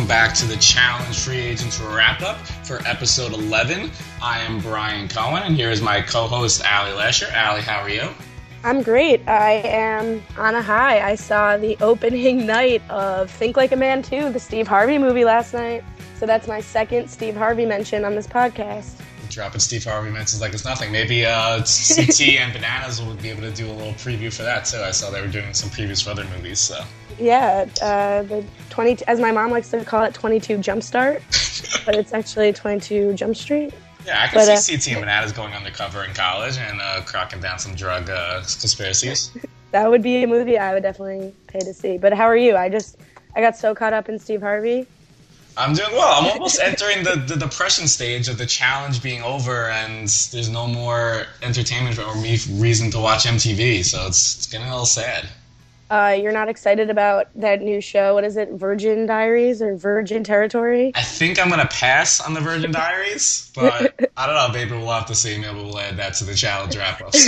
welcome back to the Challenge Free Agents Wrap-Up for episode 11. I am Brian Cohen, and here is my co-host, Allie Lasher. Allie, how are you? I'm great. I am on a high. I saw the opening night of Think Like a Man 2, the Steve Harvey movie last night. So that's my second Steve Harvey mention on this podcast. Dropping Steve Harvey mentions like it's nothing. Maybe CT and Bananas will be able to do a little preview for that, too. I saw they were doing some previews for other movies, so... Yeah, the 20, as my mom likes to call it, 22 Jumpstart, but it's actually 22 Jump Street. Yeah, I can see CT and Bananas going undercover in college and cracking down some drug conspiracies. That would be a movie I would definitely pay to see. But how are you? I got so caught up in Steve Harvey. I'm doing well. I'm almost entering the depression stage of the challenge being over, and there's no more entertainment or reason to watch MTV, so it's getting a little sad. You're not excited about that new show? What is it, Virgin Diaries or Virgin Territory? I think I'm going to pass on the Virgin Diaries, but I don't know. Maybe we'll have to see. Maybe we'll add that to the challenge wrap-ups.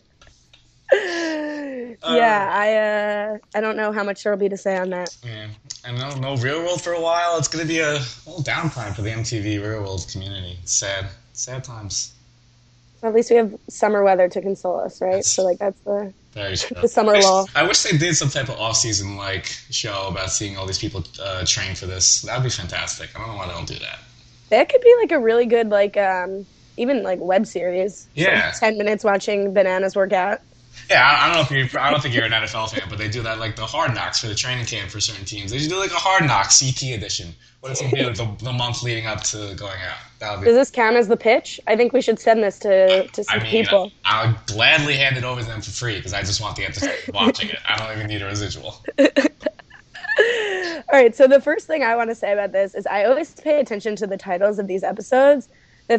I don't know how much there will be to say on that. Yeah, and no Real World for a while. It's going to be a little downtime for the MTV Real World community. It's sad times. At least we have summer weather to console us, right? That's the summer lull. I wish they did some type of off-season show about seeing all these people train for this. That would be fantastic. I don't know why they don't do that. That could be a really good even web series. Yeah, 10 minutes watching Bananas work out. Yeah, I don't think you're an NFL fan, but they do that the Hard Knocks for the training camp for certain teams. They should do a Hard Knocks CT edition. What if they do the month leading up to going out? Does this count as the pitch? I think we should send this to some people. I would gladly hand it over to them for free because I just want the entertainment watching it. I don't even need a residual. All right, so the first thing I want to say about this is I always pay attention to the titles of these episodes. The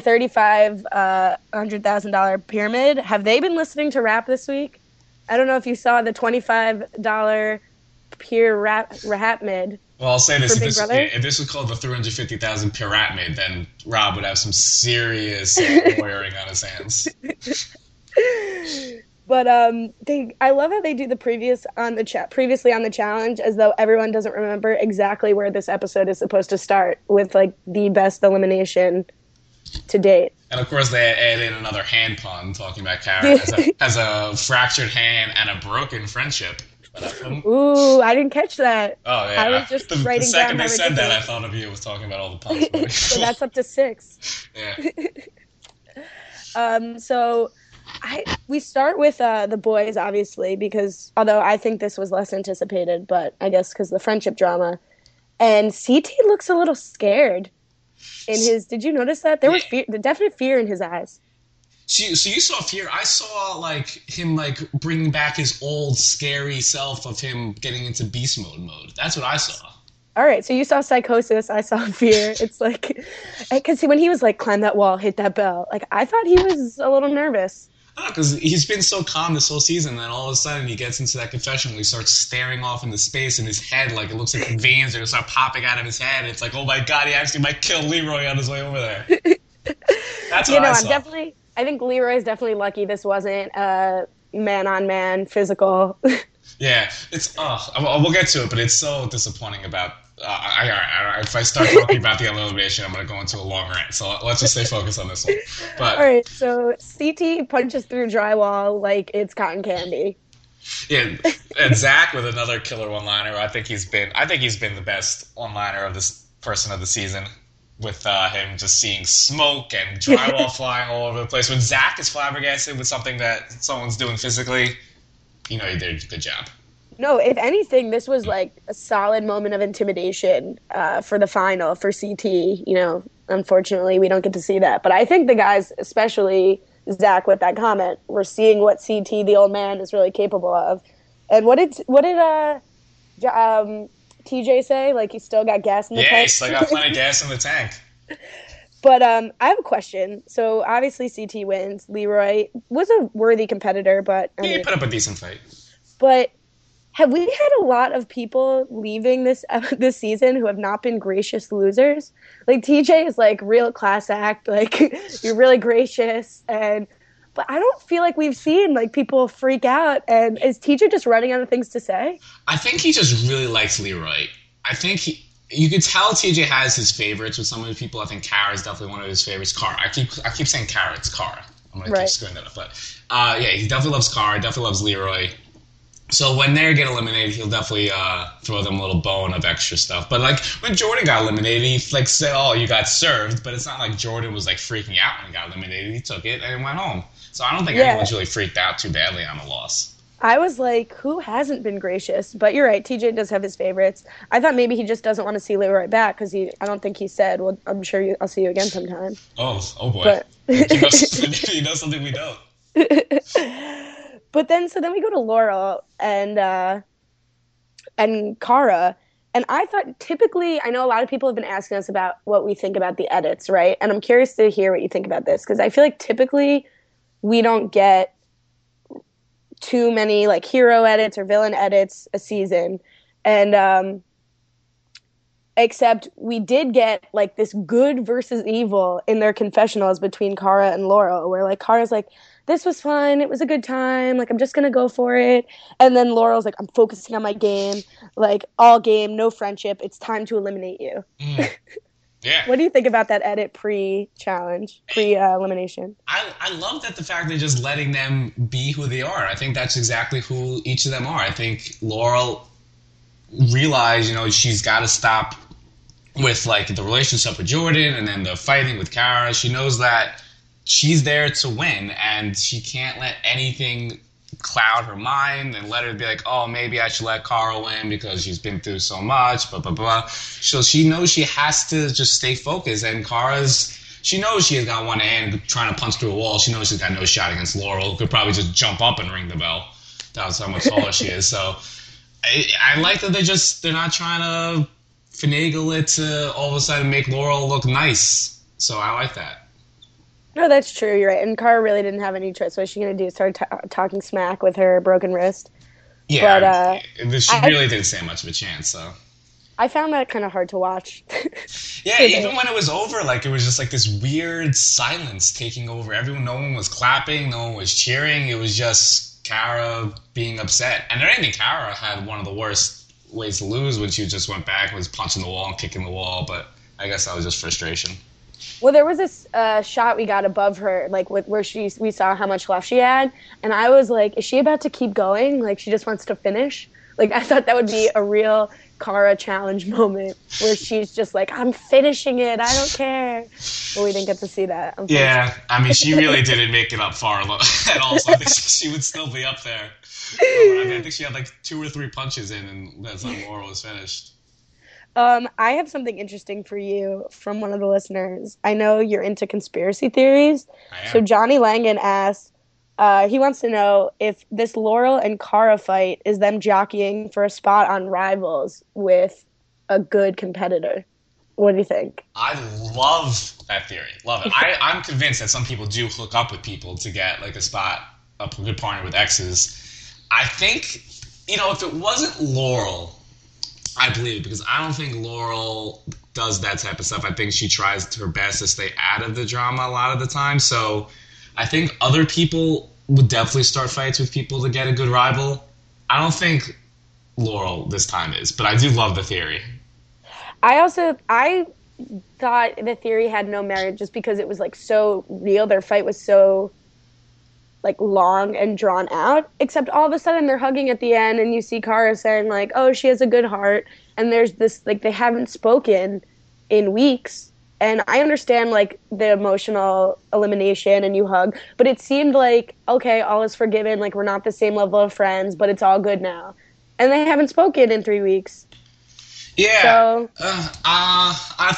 $100,000 pyramid. Have they been listening to rap this week? I don't know if you saw the $25 pure rap mid. Well, I'll say this: if this was called the 350,000 pyramid, then Rob would have some serious lawyering on his hands. But I love how they do the previously on the challenge as though everyone doesn't remember exactly where this episode is supposed to start with the best elimination to date. And of course they add in another hand pun talking about Karen has a fractured hand and a broken friendship. Ooh, I didn't catch that. Oh yeah, I was just writing the second down they said that, I thought of you was talking about all the puns. So that's up to 6. Yeah. So we start with the boys, obviously, because although I think this was less anticipated, but I guess because the friendship drama, and CT looks a little scared. Did you notice that there was definite fear in his eyes? So you saw fear. I saw him bringing back his old scary self of him getting into beast mode. That's what I saw. All right, so you saw psychosis. I saw fear. It's because when he was climb that wall, hit that bell. I thought he was a little nervous. Because he's been so calm this whole season, and then all of a sudden he gets into that confessional. He starts staring off into space in his head, it looks like the veins are going to start popping out of his head. It's oh my god, he actually might kill Leroy on his way over there. That's what I saw. I think Leroy's definitely lucky this wasn't man-on-man physical. Yeah, it's we'll get to it, but it's so disappointing about. If I start talking about the elimination, I'm going to go into a long rant. So let's just stay focused on this one. But all right, so CT punches through drywall like it's cotton candy. Yeah, and Zach with another killer one-liner. I think he's been the best one-liner of this person of the season. With him just seeing smoke and drywall flying all over the place. When Zach is flabbergasted with something that someone's doing physically, you did a good job. No, if anything, this was a solid moment of intimidation for the final, for CT. Unfortunately, we don't get to see that. But I think the guys, especially Zach with that comment, were seeing what CT, the old man, is really capable of. And what did TJ say? He still got gas in the tank? Yeah, he still got plenty of gas in the tank. But I have a question. So, obviously, CT wins. Leroy was a worthy competitor, but... he put up a decent fight. But have we had a lot of people leaving this season who have not been gracious losers? TJ is, real class act. You're really gracious. But I don't feel like we've seen, people freak out. And is TJ just running out of things to say? I think he just really likes Leroy. I think You could tell TJ has his favorites with some of the people. I think Kara is definitely one of his favorites. Kara. I keep saying Kara. It's Kara. I'm gonna keep Right. screwing that up. But yeah, he definitely loves Kara. Definitely loves Leroy. So when they get eliminated, he'll definitely throw them a little bone of extra stuff. But like when Jordan got eliminated, he like said, "Oh, you got served." But it's not like Jordan was like freaking out when he got eliminated. He took it and went home. So I don't think Yeah. anyone's really freaked out too badly on the loss. I was like, who hasn't been gracious? But you're right. TJ does have his favorites. I thought maybe he just doesn't want to see Leroy back because I don't think he said, well, I'm sure I'll see you again sometime. Oh boy. But He knows something we don't. but then we go to Laurel and Kara. And I thought typically, I know a lot of people have been asking us about what we think about the edits, right? And I'm curious to hear what you think about this because I feel like typically we don't get too many like hero edits or villain edits a season. And except we did get like this good versus evil in their confessionals between Kara and Laurel, where like Kara's like, this was fun, it was a good time, like I'm just gonna go for it. And then Laurel's like, I'm focusing on my game, like all game, no friendship, it's time to eliminate you. Yeah. What do you think about that edit pre-challenge, pre-elimination? I love that the fact they're just letting them be who they are. I think that's exactly who each of them are. I think Laurel realized, she's got to stop with like the relationship with Jordan and then the fighting with Kara. She knows that she's there to win and she can't let anything cloud her mind and let her be like, oh, maybe I should let Kara win because she's been through so much, blah, blah, blah. So she knows she has to just stay focused. And she knows she has got one hand trying to punch through a wall. She knows she's got no shot against Laurel, who could probably just jump up and ring the bell. That's how much taller she is. So I like that they're not trying to finagle it to all of a sudden make Laurel look nice. So I like that. No, that's true. You're right. And Kara really didn't have any choice. What was she going to do? Start talking smack with her broken wrist? Yeah, but, she really didn't stand much of a chance. So I found that kind of hard to watch. Yeah, even when it was over, like it was just like this weird silence taking over. No one was clapping, no one was cheering. It was just Kara being upset. And I think Kara had one of the worst ways to lose when she just went back, was punching the wall and kicking the wall. But I guess that was just frustration. Well, there was this shot we got above her, like where we saw how much left she had, and I was like, is she about to keep going? Like she just wants to finish? Like I thought that would be a real Kara challenge moment where she's just like, I'm finishing it, I don't care. But we didn't get to see that. Yeah, I mean, she really didn't make it up far at all, so I think she would still be up there. I think she had like 2 or 3 punches in, and that's when Laurel was finished. I have something interesting for you from one of the listeners. I know you're into conspiracy theories. So Johnny Langan asks, he wants to know if this Laurel and Kara fight is them jockeying for a spot on Rivals with a good competitor. What do you think? I love that theory. Love it. I'm convinced that some people do hook up with people to get like a spot, a good partner with exes. I think, if it wasn't Laurel, I believe it, because I don't think Laurel does that type of stuff. I think she tries her best to stay out of the drama a lot of the time. So I think other people would definitely start fights with people to get a good rival. I don't think Laurel this time is, but I do love the theory. I thought the theory had no merit just because it was like so real. Their fight was so like long and drawn out, except all of a sudden they're hugging at the end and you see Kara saying like, oh, she has a good heart, and there's this like they haven't spoken in weeks. And I understand like the emotional elimination and you hug, but it seemed like, okay, all is forgiven, like we're not the same level of friends, but it's all good now. And they haven't spoken in 3 weeks. Yeah. So, I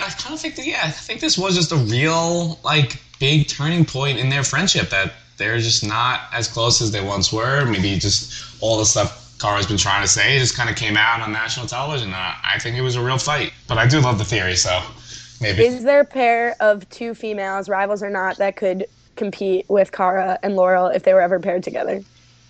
think this was just a real like big turning point in their friendship, that they're just not as close as they once were. Maybe just all the stuff Kara's been trying to say just kind of came out on national television. I think it was a real fight. But I do love the theory, so maybe. Is there a pair of 2 females, Rivals or not, that could compete with Kara and Laurel if they were ever paired together?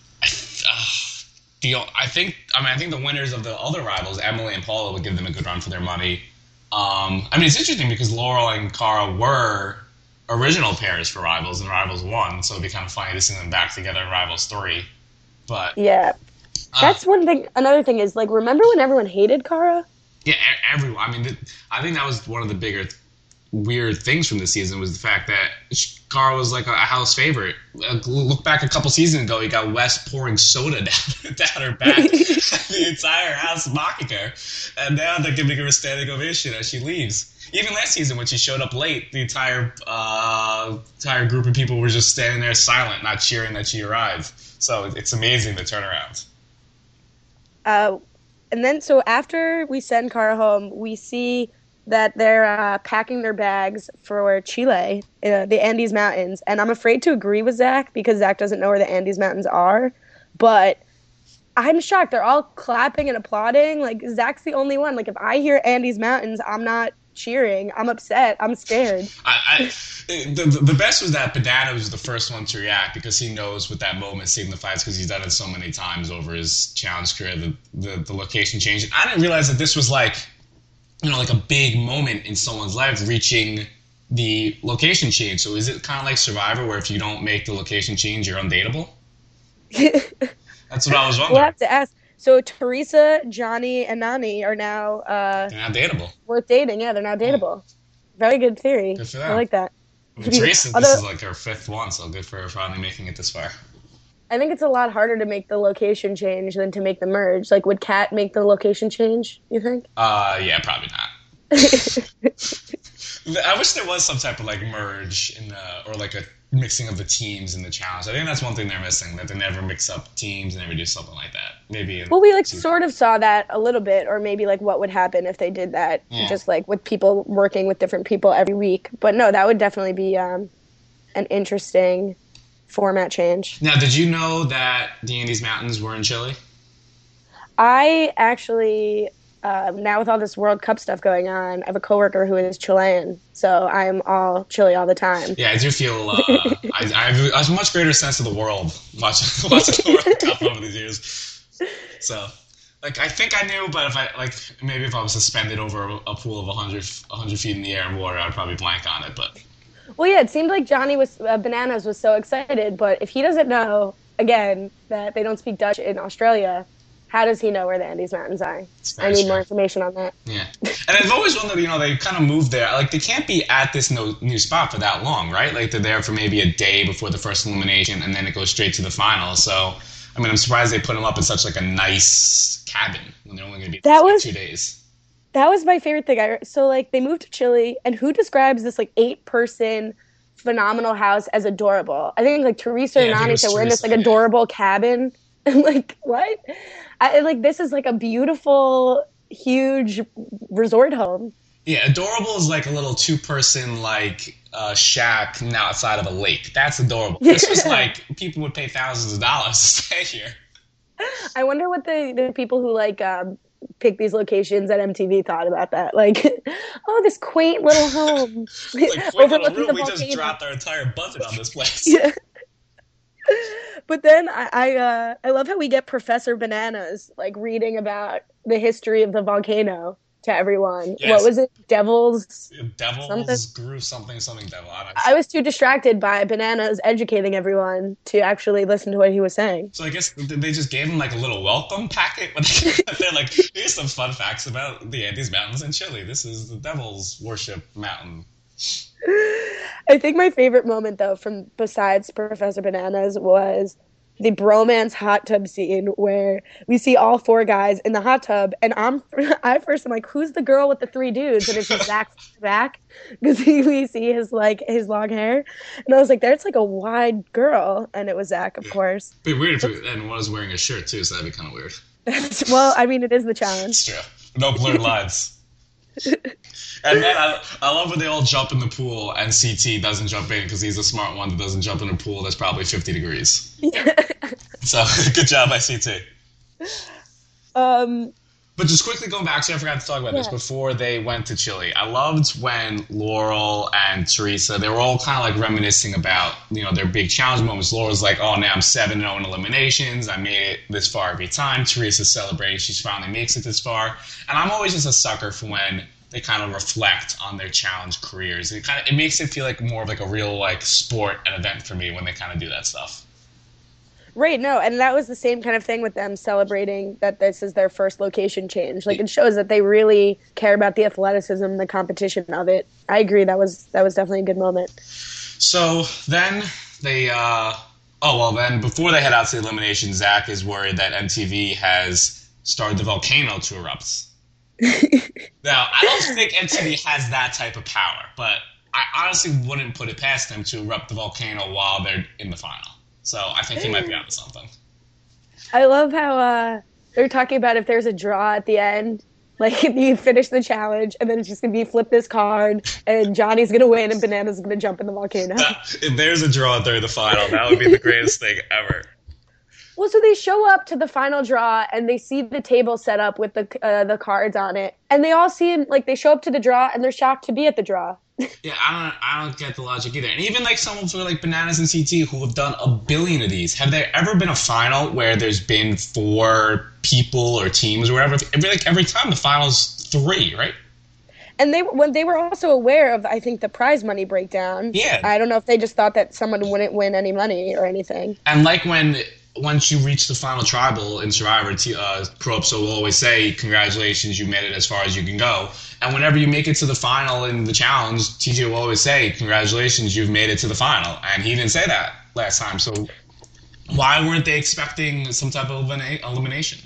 I think the winners of the other Rivals, Emily and Paula, would give them a good run for their money. It's interesting because Laurel and Kara were original pairs for Rivals, and Rivals won, so it'd be kind of funny to see them back together in Rivals 3. But yeah, that's one thing. Another thing is, like, remember when everyone hated Kara? Yeah, everyone. I mean, I think that was one of the bigger weird things from the season was the fact that Carl was like a house favorite. Look back a couple seasons ago, he got Wes pouring soda down her back, the entire house mocking her, and now they're giving her a standing ovation as she leaves. Even last season, when she showed up late, the entire group of people were just standing there silent, not cheering that she arrived. So it's amazing the turnaround. And then, so after we send Cara home, we see that they're packing their bags for Chile, the Andes Mountains. And I'm afraid to agree with Zach because Zach doesn't know where the Andes Mountains are. But I'm shocked. They're all clapping and applauding. Like, Zach's the only one. Like, if I hear Andes Mountains, I'm not cheering. I'm upset. I'm scared. The best was that Banana was the first one to react because he knows what that moment signifies because he's done it so many times over his challenge career, the location change. And I didn't realize that this was like a big moment in someone's life reaching the location change. So is it kind of like Survivor where if you don't make the location change, you're undateable? That's what I was wondering. We'll have to ask. So Teresa, Johnny, and Nany are now they're now dateable. Worth dating. Yeah, they're now dateable. Very good theory. Good for them. I like that. Teresa, this is like her 5th one, so good for her finally making it this far. I think it's a lot harder to make the location change than to make the merge. Like, would Kat make the location change, you think? Yeah, probably not. I wish there was some type of like merge or like a mixing of the teams in the challenge. I think that's one thing they're missing, that they never mix up teams and never do something like that. Maybe. Well, we sort of saw that a little bit, or maybe like what would happen if they did that, just like with people working with different people every week. But no, that would definitely be an interesting format change. Now, did you know that the Andes Mountains were in Chile? I actually, now with all this World Cup stuff going on, I have a coworker who is Chilean, so I'm all Chile all the time. Yeah, I do feel I have a much greater sense of the world watching the World Cup over these years. So, like, I think I knew, but if I was suspended over a pool of 100 feet in the air and water, I would probably blank on it. But well, yeah, it seemed like Johnny Bananas was so excited, but if he doesn't know, again, that they don't speak Dutch in Australia, how does he know where the Andes Mountains are? I need more information on that. Yeah. And I've always wondered, they kind of moved there. Like, they can't be at this new spot for that long, right? Like, they're there for maybe a day before the first elimination, and then it goes straight to the final. So, I mean, I'm surprised they put them up in such, like, a nice cabin when they're only going to be there for 2 days. That was my favorite thing. So, like, they moved to Chile, and who describes this, like, 8-person phenomenal house as adorable? I think, like, Teresa and Nany said we're in this, like, adorable cabin. And, like, what? This is like a beautiful, huge resort home. Yeah, adorable is like a little 2-person like shack outside of a lake. That's adorable. This was like people would pay thousands of dollars to stay here. I wonder what the people who like pick these locations at MTV thought about that. Like, oh, this quaint little home. Like, quaint little room. We just dropped our entire budget on this place. Yeah. But then I love how we get Professor Bananas like reading about the history of the volcano to everyone. Yes. What was it? Devil's grew something devil. I was too distracted by Bananas educating everyone to actually listen to what he was saying. So I guess they just gave him like a little welcome packet. They're like, here's some fun facts about the Andes Mountains in Chile. This is the Devil's Worship Mountain. I think my favorite moment, though, besides Professor Bananas, was the bromance hot tub scene where we see all 4 guys in the hot tub, and I'm like, who's the girl with the 3 dudes? And it's just Zach back because we see his long hair, and I was like, there's like a wide girl, and it was Zach, of course. Be weird and was wearing a shirt too, so that'd be kind of weird. Well, I mean, it is the challenge. It's true. No blurred lines. And then I love when they all jump in the pool and CT doesn't jump in because he's a smart one that doesn't jump in a pool that's probably 50 degrees. So, good job by CT. But just quickly going back, so I forgot to talk about this, before they went to Chile. I loved when Laurel and Teresa, they were all kind of like reminiscing about, their big challenge moments. Laurel's like, oh, now I'm 7-0 in eliminations. I made it this far every time. Teresa's celebrating. She finally makes it this far. And I'm always just a sucker for when they kind of reflect on their challenge careers. It makes it feel like more of like a real like sport and event for me when they kind of do that stuff. Right, no, and that was the same kind of thing with them celebrating that this is their first location change. Like, it shows that they really care about the athleticism, the competition of it. I agree, that was definitely a good moment. So then they, then before they head out to the elimination, Zach is worried that MTV has started the volcano to erupt. Now, I don't think MTV has that type of power, but I honestly wouldn't put it past them to erupt the volcano while they're in the final. So I think he might be onto something. I love how they're talking about if there's a draw at the end, like you finish the challenge and then it's just going to be flip this card and Johnny's going to win and Banana's going to jump in the volcano. If there's a draw during the final, that would be the greatest thing ever. Well, so they show up to the final draw and they see the table set up with the cards on it. And they all seem like they show up to the draw and they're shocked to be at the draw. Yeah, I don't get the logic either. And even like someone for like Bananas and CT who have done a billion of these, have there ever been a final where there's been 4 people or teams or whatever? Every time the final's 3, right? And they were also aware of, I think, the prize money breakdown. Yeah. I don't know if they just thought that someone wouldn't win any money or anything. And like once you reach the final tribal in Survivor, Caropso will always say, congratulations, you made it as far as you can go. And whenever you make it to the final in the challenge, TJ will always say, congratulations, you've made it to the final. And he didn't say that last time. So why weren't they expecting some type of elimination?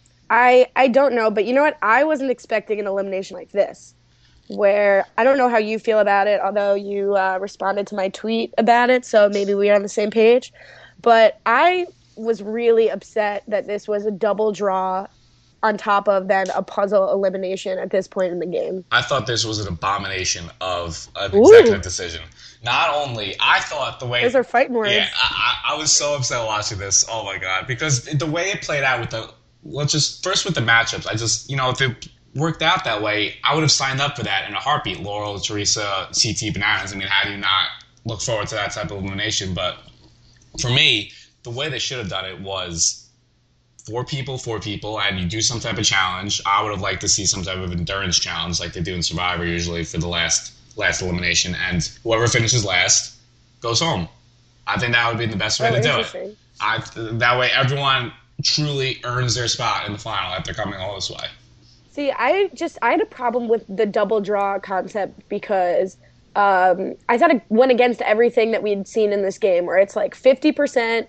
I don't know, but you know what? I wasn't expecting an elimination like this, where I don't know how you feel about it, although you responded to my tweet about it, so maybe we are on the same page. But I was really upset that this was a double draw on top of then a puzzle elimination at this point in the game. I thought this was an abomination of an executive decision. Not only, I thought the way... Those are fighting words. Yeah, I was so upset watching this. Oh, my God. Because the way it played out with first with the matchups, if it worked out that way, I would have signed up for that in a heartbeat. Laurel, Teresa, CT, Bananas. I mean, how do you not look forward to that type of elimination? But for me, the way they should have done it was 4 people, and you do some type of challenge. I would have liked to see some type of endurance challenge like they do in Survivor usually for the last elimination, and whoever finishes last goes home. I think that would be the best way to do it. That way everyone truly earns their spot in the final after coming all this way. See, I had a problem with the double draw concept because I thought it went against everything that we'd seen in this game, where it's like 50%,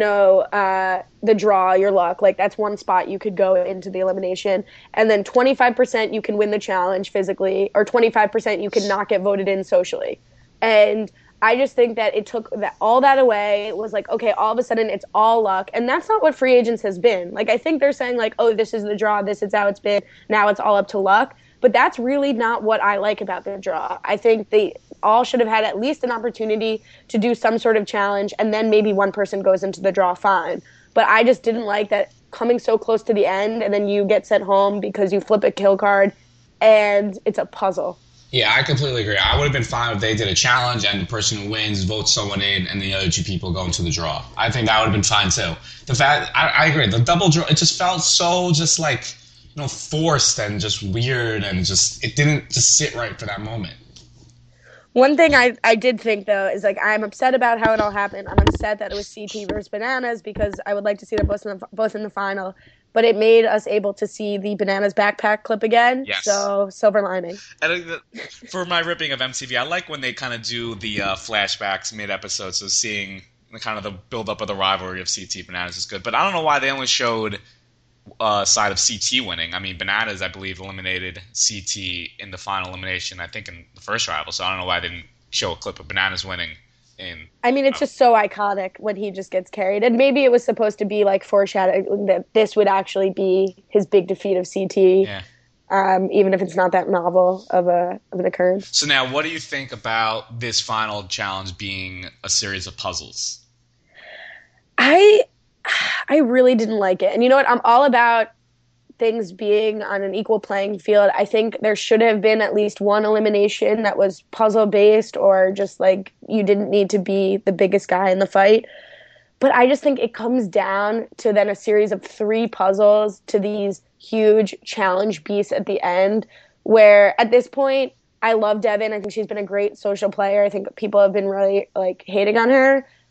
the draw, your luck, like that's one spot you could go into the elimination, and then 25% you can win the challenge physically, or 25% you can not get voted in socially. And I just think that it took all that away. It was like, okay, all of a sudden it's all luck, and that's not what free agents has been. Like, I think they're saying like, oh, this is the draw, this is how it's been, now it's all up to luck. But that's really not what I like about the draw. I think they all should have had at least an opportunity to do some sort of challenge, and then maybe one person goes into the draw, fine. But I just didn't like that coming so close to the end, and then you get sent home because you flip a kill card, and it's a puzzle. Yeah, I completely agree. I would have been fine if they did a challenge and the person who wins votes someone in and the other 2 people go into the draw. I think that would have been fine too. The fact, I agree, the double draw, it just felt so just like, forced and just weird, and just it didn't just sit right for that moment. One thing I did think, though, is like I'm upset about how it all happened. I'm upset that it was CT versus Bananas because I would like to see them both in the final. But it made us able to see the Bananas backpack clip again. Yes. So, silver lining. For my ripping of MTV, I like when they kind of do the flashbacks mid-episode, so seeing the kind of the build-up of the rivalry of CT Bananas is good. But I don't know why they only showed side of CT winning. I mean, Bananas, I believe, eliminated CT in the final elimination, I think in the first rival, so I don't know why they didn't show a clip of Bananas winning. I mean, it's just so iconic when he just gets carried. And maybe it was supposed to be like foreshadowing that this would actually be his big defeat of CT, even if it's not that novel of an occurrence. So now, what do you think about this final challenge being a series of puzzles? I really didn't like it. And you know what? I'm all about things being on an equal playing field. I think there should have been at least one elimination that was puzzle-based, or just like you didn't need to be the biggest guy in the fight. But I just think it comes down to then a series of 3 puzzles to these huge challenge beasts at the end, where at this point, I love Devin. I think she's been a great social player. I think people have been really like hating on her.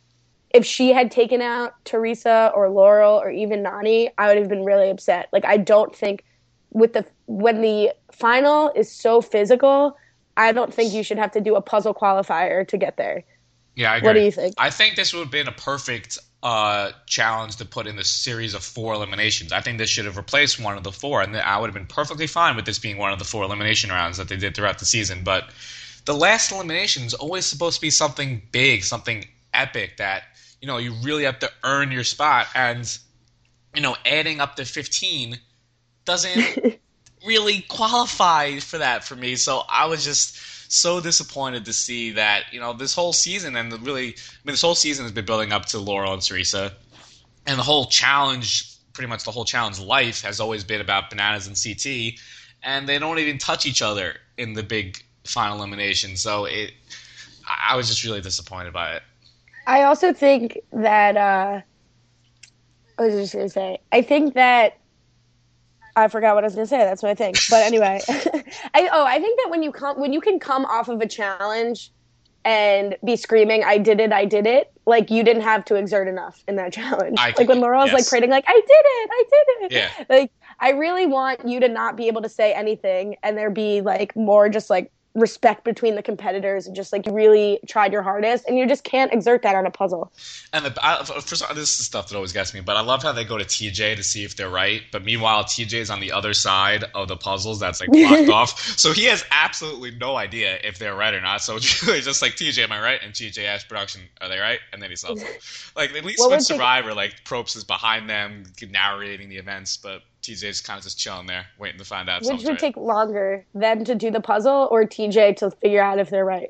if she had taken out Teresa or Laurel or even Nani, I would have been really upset. Like I don't think when the final is so physical, I don't think you should have to do a puzzle qualifier to get there. Yeah, I agree. What do you think? I think this would have been a perfect challenge to put in the series of 4 eliminations. I think this should have replaced one of the 4, and I would have been perfectly fine with this being one of the 4 elimination rounds that they did throughout the season. But the last elimination is always supposed to be something big, something epic that, you really have to earn your spot. And, adding up to 15 doesn't really qualify for that for me. So I was just so disappointed to see that, this whole season this whole season has been building up to Laurel and Teresa. And the whole challenge, pretty much the whole challenge life has always been about Bananas and CT. And they don't even touch each other in the big final elimination. So I was just really disappointed by it. I also think that, what was I just going to say? I think that, I forgot what I was going to say. That's what I think. But anyway, I think that when you can come off of a challenge and be screaming, I did it, like you didn't have to exert enough in that challenge. Like when Laurel's like prating, like, I did it. Yeah. Like, I really want you to not be able to say anything and there be like more just like respect between the competitors and just like you really tried your hardest and you just can't exert that on a puzzle. And this is stuff that always gets me, but I love how they go to TJ to see if they're right, but meanwhile TJ is on the other side of the puzzles that's like blocked off, so he has absolutely no idea if they're right or not. So it's really just like, TJ, am I right? And TJ asks production, are they right? And then he solves it. Like at least with Survivor, like Probst is behind them narrating the events, but TJ's kind of just chilling there, waiting to find out. Which would take longer, them to do the puzzle or TJ to figure out if they're right?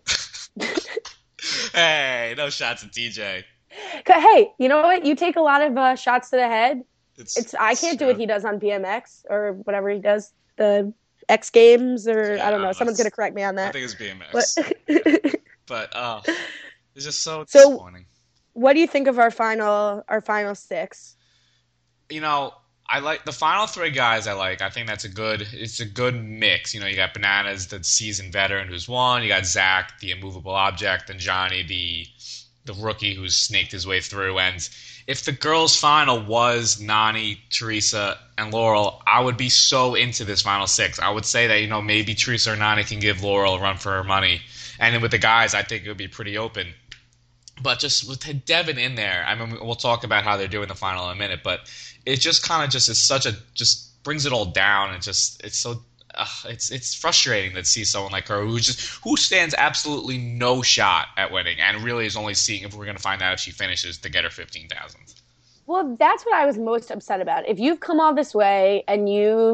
Hey, no shots at TJ. Hey, you know what? You take a lot of shots to the head. I can't do what he does on BMX or whatever he does, the X Games or I don't know. Someone's going to correct me on that. I think it's BMX. But it's just so disappointing. So, what do you think of our final 6? I like the final 3 guys. I think it's a good mix. You got Bananas, the seasoned veteran who's won. You got Zach, the immovable object, and Johnny, the rookie who's snaked his way through. And if the girls' final was Nani, Teresa, and Laurel, I would be so into this final 6. I would say that maybe Teresa or Nani can give Laurel a run for her money, and then with the guys, I think it would be pretty open. But just with Devin in there, I mean, we'll talk about how they're doing the final in a minute, but it just kind of just brings it all down, and it's so it's frustrating to see someone like her who stands absolutely no shot at winning, and really is only seeing if we're going to find out if she finishes to get her 15,000. Well, that's what I was most upset about. If you've come all this way and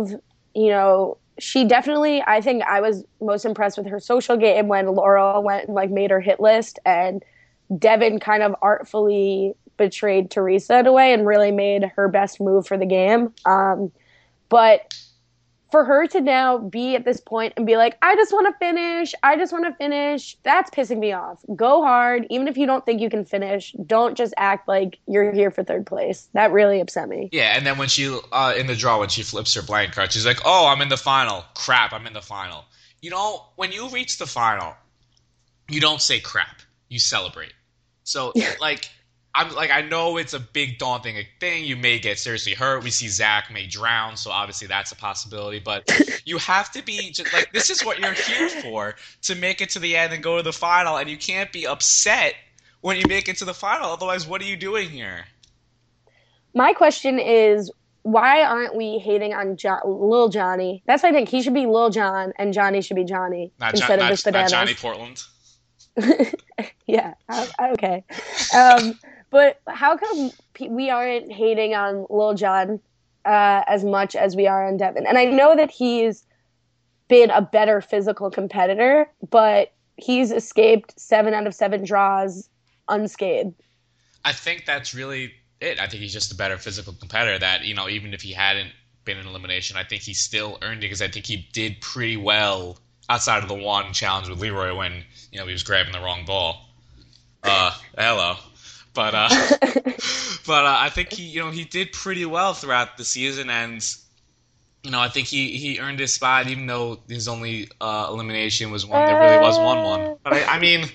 she definitely, I think I was most impressed with her social game when Laurel went and made her hit list, and Devin kind of artfully betrayed Teresa in a way and really made her best move for the game. But for her to now be at this point and be like, I just want to finish, that's pissing me off. Go hard. Even if you don't think you can finish, don't just act like you're here for 3rd place. That really upset me. Yeah, and then when she, in the draw, when she flips her blank card, she's like, oh, I'm in the final. Crap, I'm in the final. When you reach the final, you don't say crap. You celebrate. So, I know it's a big daunting thing. You may get seriously hurt. We see Zach may drown, so obviously that's a possibility. But you have to be just this is what you're here for, to make it to the end and go to the final. And you can't be upset when you make it to the final. Otherwise, what are you doing here? My question is, why aren't we hating on Lil Johnny? That's what I think. He should be Lil John, and Johnny should be Johnny instead of just Bananas. Not Johnny Portland. Yeah, okay. But how come we aren't hating on Lil Jon as much as we are on Devin? And I know that he's been a better physical competitor, but he's escaped 7 out of 7 draws unscathed. I think that's really it. I think he's just a better physical competitor that, even if he hadn't been in elimination, I think he still earned it because I think he did pretty well outside of the one challenge with Leroy when, he was grabbing the wrong ball. Hello. But I think he did pretty well throughout the season, and I think he earned his spot, even though his only elimination was one. There really was one. But I mean,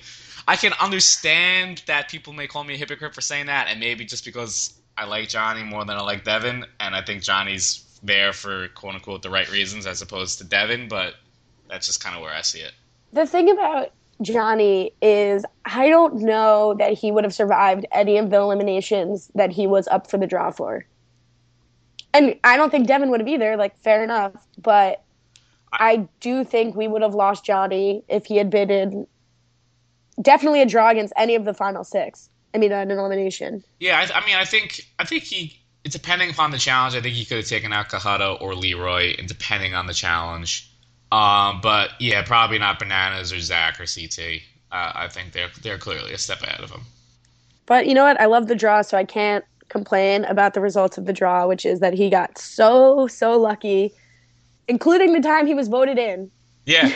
I can understand that people may call me a hypocrite for saying that, and maybe just because I like Johnny more than I like Devin, and I think Johnny's there for quote unquote the right reasons as opposed to Devin, but that's just kind of where I see it. The thing about Johnny is I don't know that he would have survived any of the eliminations that he was up for the draw for. And I don't think Devin would have either, like, fair enough. But I do think we would have lost Johnny if he had been in definitely a draw against any of the final six. I mean, an elimination. Yeah, I mean, I think he, depending upon the challenge, I think he could have taken out Kahato or Leroy, and depending on the challenge. But yeah, probably not Bananas or Zach or CT. I think they're clearly a step ahead of him. But you know what? I love the draw, so I can't complain about the results of the draw, which is that he got so lucky, including the time he was voted in. Yeah,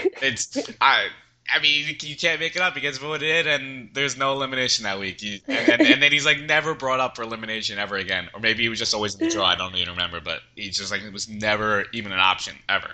I mean, you can't make it up. He gets voted in, and there's no elimination that week. And then he's like never brought up for elimination ever again, or maybe he was just always in the draw. I don't even remember, but he's just like it was never even an option ever.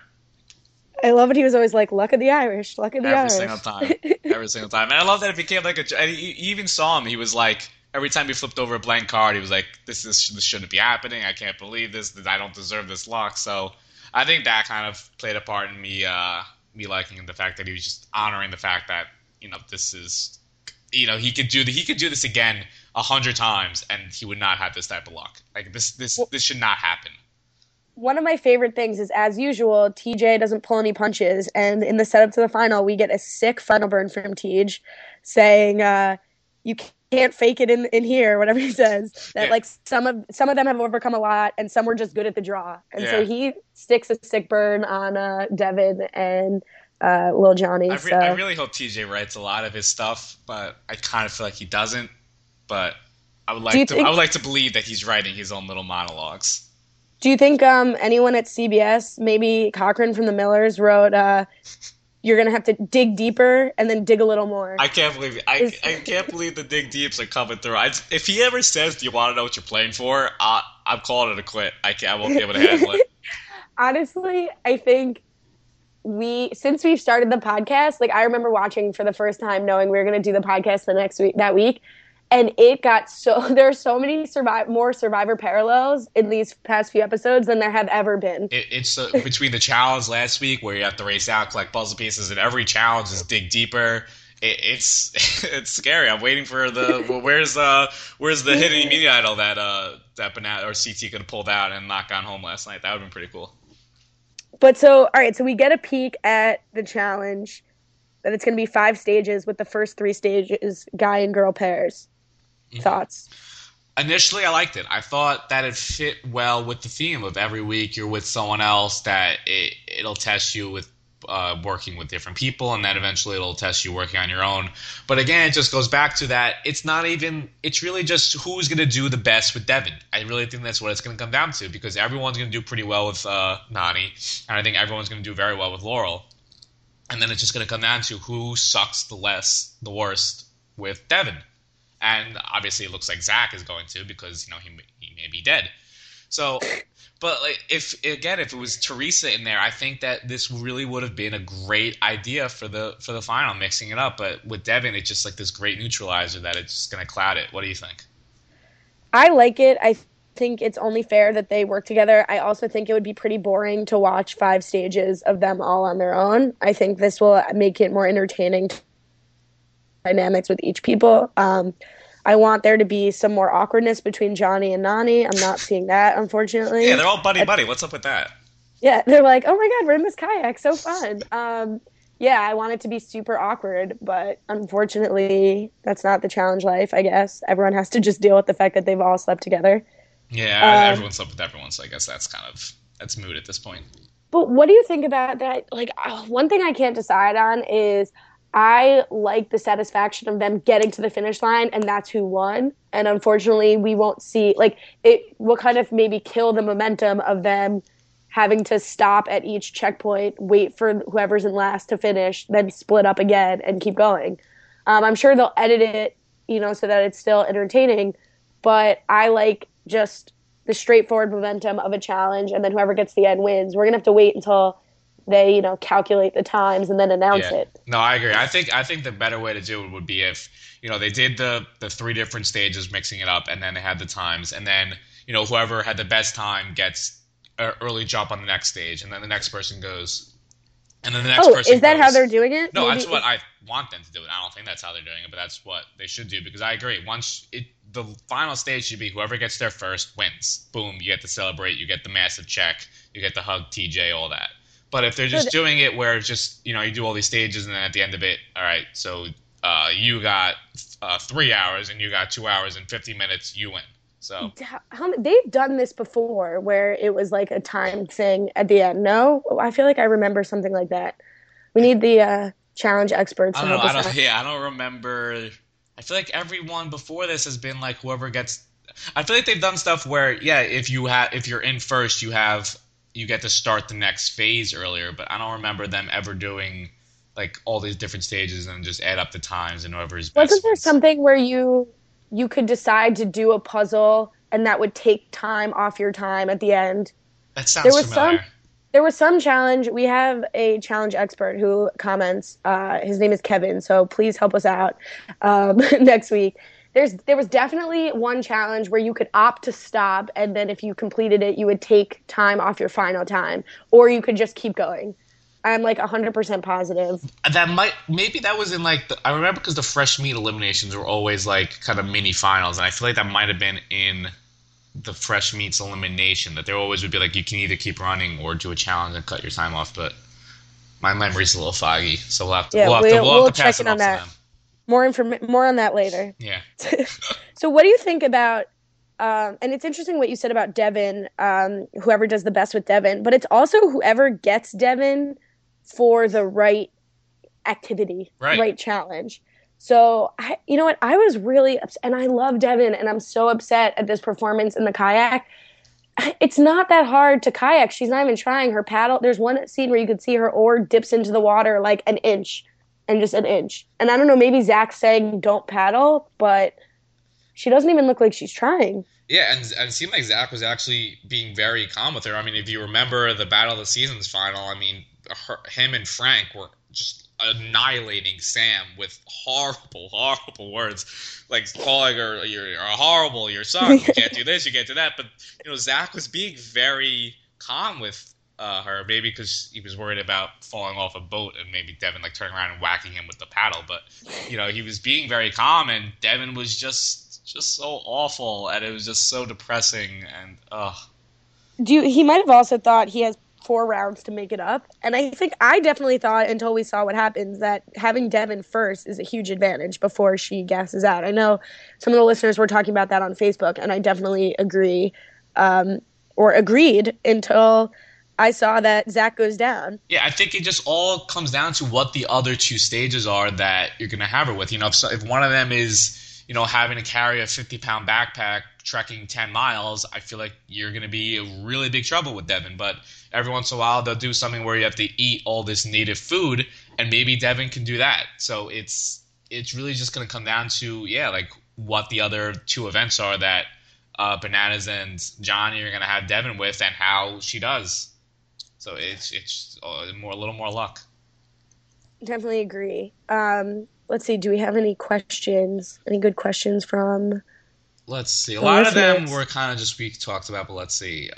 I love it. He was always like, luck of the Irish, luck of the Irish. Every single time. And I love that it became like and you even saw him. He was like, every time he flipped over a blank card, he was like, this shouldn't be happening. I can't believe this. I don't deserve this luck. So I think that kind of played a part in me liking the fact that he was just honoring the fact that, this is, he could do this again 100 times and he would not have this type of luck. Like this should not happen. One of my favorite things is, as usual, TJ doesn't pull any punches, and in the setup to the final, we get a sick final burn from TJ saying, you can't fake it in here, whatever he says. That like some of them have overcome a lot, and some were just good at the draw. And so he sticks a sick burn on Devin and Lil Johnny. I really hope TJ writes a lot of his stuff, but I kind of feel like he doesn't. But I would like to believe that he's writing his own little monologues. Do you think anyone at CBS, maybe Cochran from the Millers, wrote you're gonna have to dig deeper and then dig a little more? I can't believe it. I can't believe the dig deeps are coming through. If he ever says, "Do you want to know what you're playing for?" I'm calling it a quit. I won't be able to handle it. Honestly, I think since we've started the podcast, like I remember watching for the first time, knowing we were gonna do the podcast that week. And it got there are so many more Survivor parallels in these past few episodes than there have ever been. It's between the challenge last week where you have to race out, collect puzzle pieces, and every challenge is dig deeper. It's scary. I'm waiting for where's the hidden media idol that Banana or CT could have pulled out and not gone home last night. That would have been pretty cool. But all right, so we get a peek at the challenge that it's going to be 5 stages with the first 3 stages guy and girl pairs. Mm-hmm. Thoughts? Initially, I liked it. I thought that it fit well with the theme of every week you're with someone else, that it'll test you with working with different people, and then eventually it'll test you working on your own. But again, it just goes back to that. It's really just who's going to do the best with Devin. I really think that's what it's going to come down to, because everyone's going to do pretty well with Nany, and I think everyone's going to do very well with Laurel. And then it's just going to come down to who sucks the worst with Devin. And obviously it looks like Zach is going to, because, he may be dead. So, but like, if it was Teresa in there, I think that this really would have been a great idea for the final, mixing it up. But with Devin, it's just like this great neutralizer that it's just going to cloud it. What do you think? I like it. I think it's only fair that they work together. I also think it would be pretty boring to watch 5 stages of them all on their own. I think this will make it more entertaining dynamics with each people. I want there to be some more awkwardness between Johnny and Nany. I'm not seeing that, unfortunately. Yeah, they're all buddy. What's up with that? Yeah, they're like, oh my God, we're in this kayak. So fun. Yeah, I want it to be super awkward, but unfortunately, that's not the challenge life, I guess. Everyone has to just deal with the fact that they've all slept together. Yeah, everyone slept with everyone, so I guess that's moot at this point. But what do you think about that? Like, one thing I can't decide on is I like the satisfaction of them getting to the finish line, and that's who won. And unfortunately, we won't see, like, it will kind of maybe kill the momentum of them having to stop at each checkpoint, wait for whoever's in last to finish, then split up again and keep going. I'm sure they'll edit it, so that it's still entertaining, but I like just the straightforward momentum of a challenge, and then whoever gets the end wins. We're going to have to wait until they, calculate the times and then announce Yeah. it. No, I agree. I think the better way to do it would be if, they did the three different stages, mixing it up, and then they had the times, and then, whoever had the best time gets an early jump on the next stage, and then the next person goes, and then the next person is that goes. how they're doing it? No, that's what I want them to do. I don't think that's how they're doing it, but that's what they should do, because I agree. The final stage should be whoever gets there first wins. Boom, you get to celebrate, you get the massive check, you get to hug TJ, all that. But if they're just doing it where it's just, you do all these stages, and then at the end of it, all right, so you got 3 hours and you got 2 hours and 50 minutes, you win. So they've done this before where it was like a time thing at the end. No, I feel like I remember something like that. We need the challenge experts. I don't know. I don't remember. I feel like everyone before this has been like whoever gets. I feel like they've done stuff where if you're in first, you get to start the next phase earlier. But I don't remember them ever doing like all these different stages and just add up the times and whoever's best. Wasn't there something where you could decide to do a puzzle and that would take time off your time at the end? That sounds familiar. There was some challenge. We have a challenge expert who comments. His name is Kevin, so please help us out next week. There was definitely one challenge where you could opt to stop, and then if you completed it, you would take time off your final time, or you could just keep going. I'm like 100% positive. Maybe that was in like I remember because the fresh meat eliminations were always like kind of mini finals, and I feel like that might have been in the fresh meats elimination, that there always would be like you can either keep running or do a challenge and cut your time off. But my memory's a little foggy, so we'll have to pass it off to them. More on that later. Yeah. So what do you think about and it's interesting what you said about Devin, whoever does the best with Devin, but it's also whoever gets Devin for the right activity, right challenge. So, you know what? I was really upset, and I love Devin, and I'm so upset at this performance in the kayak. It's not that hard to kayak. She's not even trying. Her paddle, there's one scene where you could see her oar dips into the water like an inch, and just an inch. And I don't know, maybe Zach's saying don't paddle, but she doesn't even look like she's trying. Yeah, and it seemed like Zach was actually being very calm with her. I mean, if you remember the Battle of the Seasons final, I mean, him and Frank were just annihilating Sam with horrible, horrible words, like calling her, "You're horrible, you're sorry, you can't do this, you can't do that." But Zach was being very calm with her, maybe because he was worried about falling off a boat and maybe Devin like turning around and whacking him with the paddle. But he was being very calm, and Devin was just so awful, and it was just so depressing. And he might have also thought he has 4 rounds to make it up. And I definitely thought, until we saw what happens, that having Devin first is a huge advantage before she gasses out. I know some of the listeners were talking about that on Facebook, and I definitely agree, or agreed, until I saw that Zach goes down. Yeah, I think it just all comes down to what the other 2 stages are that you're going to have her with. If one of them is, having to carry a 50-pound backpack trekking 10 miles, I feel like you're going to be in really big trouble with Devin. But every once in a while, they'll do something where you have to eat all this native food, and maybe Devin can do that. So it's really just going to come down to, like what the other 2 events are that Bananas and Johnny are going to have Devin with, and how she does. So it's a little more luck. Definitely agree. Let's see. Do we have any questions? Any good questions from? Let's see. A lot of them were kind of just we talked about, but let's see.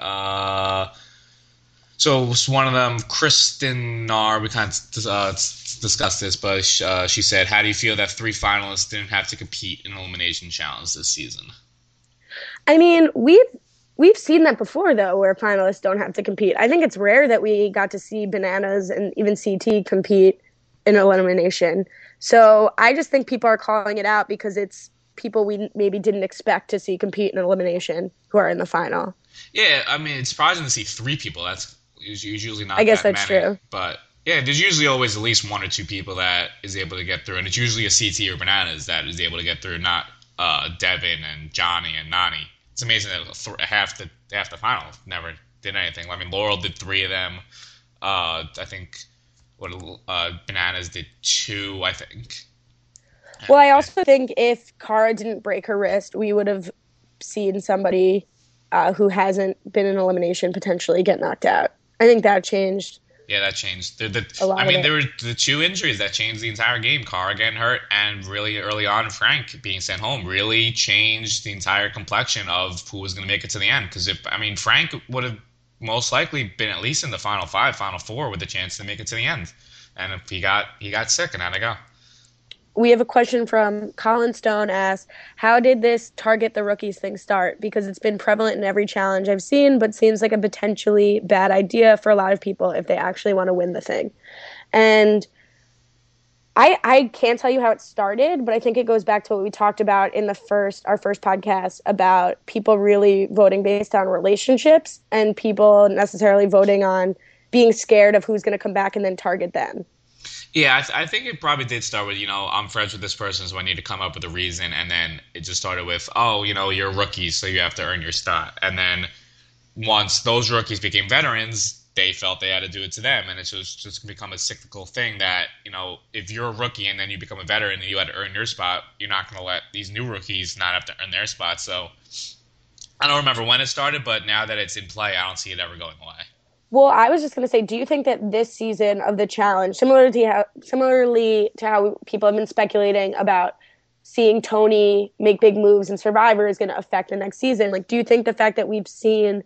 So one of them, Kristen Nar, we kind of discussed this, but she said, "How do you feel that 3 finalists didn't have to compete in elimination challenge this season?" I mean, we've seen that before, though, where finalists don't have to compete. I think it's rare that we got to see Bananas and even CT compete in elimination. So I just think people are calling it out because it's people we maybe didn't expect to see compete in elimination who are in the final. Yeah, I mean, it's surprising to see 3 people. That's usually not. I guess that that's many. true. But yeah, there's usually always at least 1 or 2 people that is able to get through, and it's usually a CT or Bananas that is able to get through, not Devin and Johnny and Nani. It's amazing that half the final never did anything. I mean, Laurel did 3 of them. I think Bananas did 2. I think. Well, I also think if Cara didn't break her wrist, we would have seen somebody who hasn't been in elimination potentially get knocked out. I think that changed Yeah, that changed. a lot I of mean, it. there were the two injuries that changed the entire game. Carr getting hurt, and really early on, Frank being sent home really changed the entire complexion of who was going to make it to the end. Because Frank would have most likely been at least in the final five, final four, with a chance to make it to the end. And if he got sick and had to go. We have a question from Colin Stone asks, how did this target the rookies thing start? Because it's been prevalent in every challenge I've seen, but seems like a potentially bad idea for a lot of people if they actually want to win the thing. And I can't tell you how it started, but I think it goes back to what we talked about in our first podcast about people really voting based on relationships and people necessarily voting on being scared of who's going to come back and then target them. Yeah, I think it probably did start with, I'm friends with this person, so I need to come up with a reason. And then it just started with, you're rookies, so you have to earn your spot. And then once those rookies became veterans, they felt they had to do it to them. And it's just become a cyclical thing that, if you're a rookie and then you become a veteran and you had to earn your spot, you're not going to let these new rookies not have to earn their spot. So I don't remember when it started, but now that it's in play, I don't see it ever going away. Well, I was just going to say, do you think that this season of the challenge, similarly to how people have been speculating about seeing Tony make big moves in Survivor is going to affect the next season? Like, do you think the fact that we've seen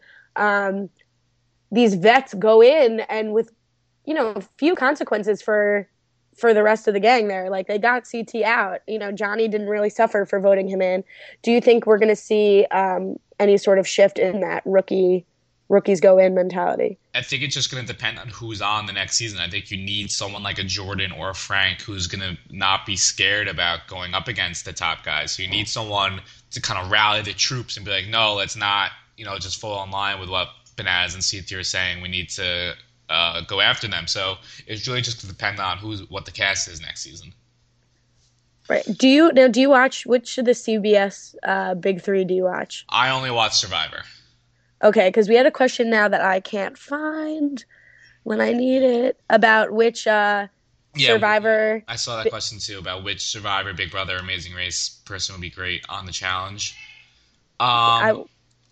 these vets go in and with, few consequences for the rest of the gang there, like they got CT out, Johnny didn't really suffer for voting him in. Do you think we're going to see any sort of shift in that rookies go in mentality? I think it's just going to depend on who's on the next season. I think you need someone like a Jordan or a Frank who's going to not be scared about going up against the top guys. So you need someone to kind of rally the troops and be like, no, let's not, just fall in line with what Bananas and CT are saying. We need to go after them. So it's really just going to depend on what the cast is next season. Right. Do you watch, which of the CBS Big Three do you watch? I only watch Survivor. Okay, because we had a question now that I can't find when I need it about which Survivor. I saw that question too about which Survivor, Big Brother, Amazing Race person would be great on the challenge. What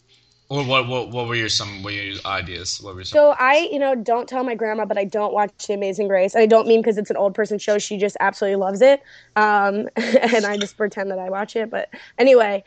were your ideas? So I don't tell my grandma, but I don't watch The Amazing Race. And I don't mean because it's an old person show. She just absolutely loves it, and I just pretend that I watch it. But anyway.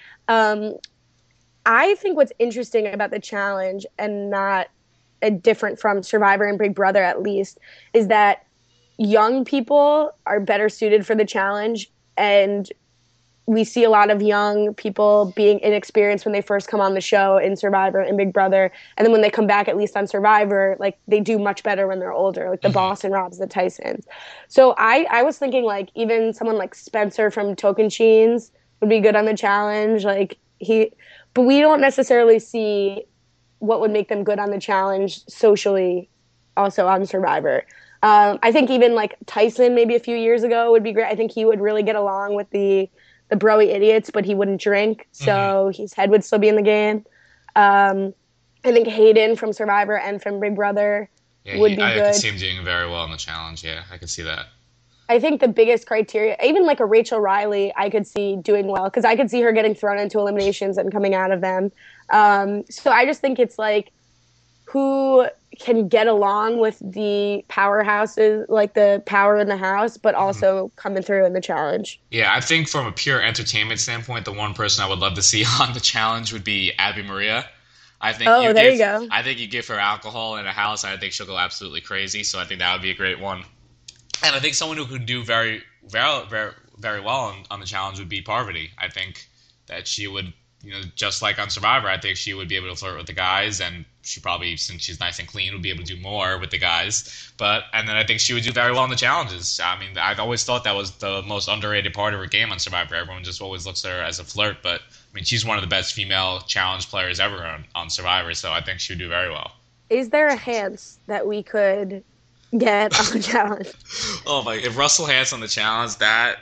I think what's interesting about the challenge and not different from Survivor and Big Brother at least is that young people are better suited for the challenge, and we see a lot of young people being inexperienced when they first come on the show in Survivor and Big Brother, and then when they come back, at least on Survivor, like they do much better when they're older, like the Boston Robs, the Tysons. So I was thinking like even someone like Spencer from Tocantins would be good on the challenge, but we don't necessarily see what would make them good on the challenge socially also on Survivor. I think even like Tyson maybe a few years ago would be great. I think he would really get along with the broy idiots, but he wouldn't drink, so his head would still be in the game. I think Hayden from Survivor and from Big Brother would be good. I could see him doing very well in the challenge, yeah. I could see that. I think the biggest criteria, even like a Rachel Riley, I could see doing well because I could see her getting thrown into eliminations and coming out of them. So I just think it's like who can get along with the powerhouses, like the power in the house, but also coming through in the challenge. Yeah, I think from a pure entertainment standpoint, the one person I would love to see on the challenge would be Abby Maria. I think there you go. I think you give her alcohol in a house, and I think she'll go absolutely crazy. So I think that would be a great one. And I think someone who could do very, very, very, very well on the challenge would be Parvati. I think that she would, just like on Survivor, I think she would be able to flirt with the guys, and she probably, since she's nice and clean, would be able to do more with the guys. And then I think she would do very well in the challenges. I mean, I've always thought that was the most underrated part of her game on Survivor. Everyone just always looks at her as a flirt, but I mean, she's one of the best female challenge players ever on Survivor, so I think she would do very well. Is there a Hans that we could get on the challenge? Oh my! If Russell Hantz on the challenge,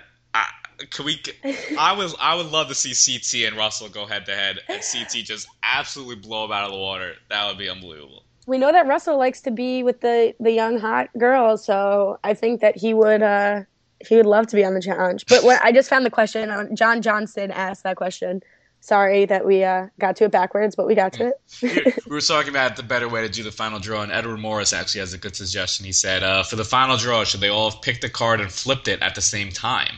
I would love to see CT and Russell go head to head, and CT just absolutely blow him out of the water. That would be unbelievable. We know that Russell likes to be with the young hot girls, so I think that he would love to be on the challenge. But I just found the question. John Johnson asked that question. Sorry that we got to it backwards, but we got to We it. were talking about the better way to do the final draw, and Edward Morris actually has a good suggestion. He said, for the final draw, should they all have picked a card and flipped it at the same time?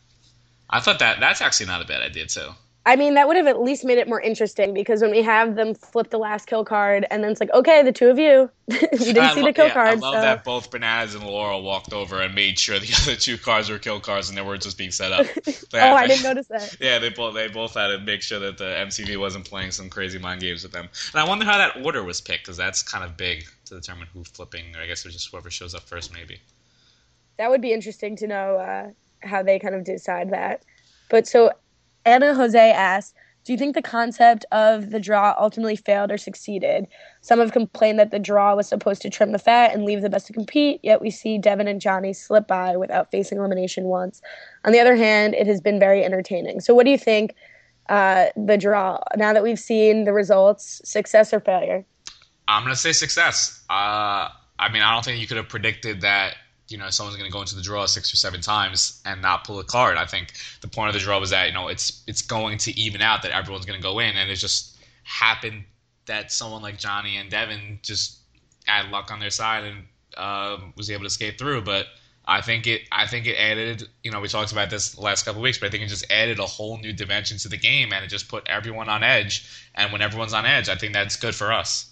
I thought that's actually not a bad idea, too. I mean, that would have at least made it more interesting because when we have them flip the last kill card and then it's like, okay, the two of you, you didn't see the kill card. I love that both Bananas and Laurel walked over and made sure the other two cards were kill cards and they weren't just being set up. I didn't notice that. Yeah, they both had to make sure that the MCV wasn't playing some crazy mind games with them. And I wonder how that order was picked because that's kind of big to determine who's flipping. Or I guess it was just whoever shows up first, maybe. That would be interesting to know how they kind of decide that. But so Anna Jose asks, do you think the concept of the draw ultimately failed or succeeded? Some have complained that the draw was supposed to trim the fat and leave the best to compete, yet we see Devin and Johnny slip by without facing elimination once. On the other hand, it has been very entertaining. So what do you think the draw, now that we've seen the results, success or failure? I'm going to say success. I mean, I don't think you could have predicted that someone's going to go into the draw 6 or 7 times and not pull a card. I think the point of the draw was that, it's going to even out, that everyone's going to go in, and it just happened that someone like Johnny and Devin just had luck on their side and was able to skate through. But I think it added, we talked about this the last couple of weeks, but I think it just added a whole new dimension to the game, and it just put everyone on edge. And when everyone's on edge, I think that's good for us.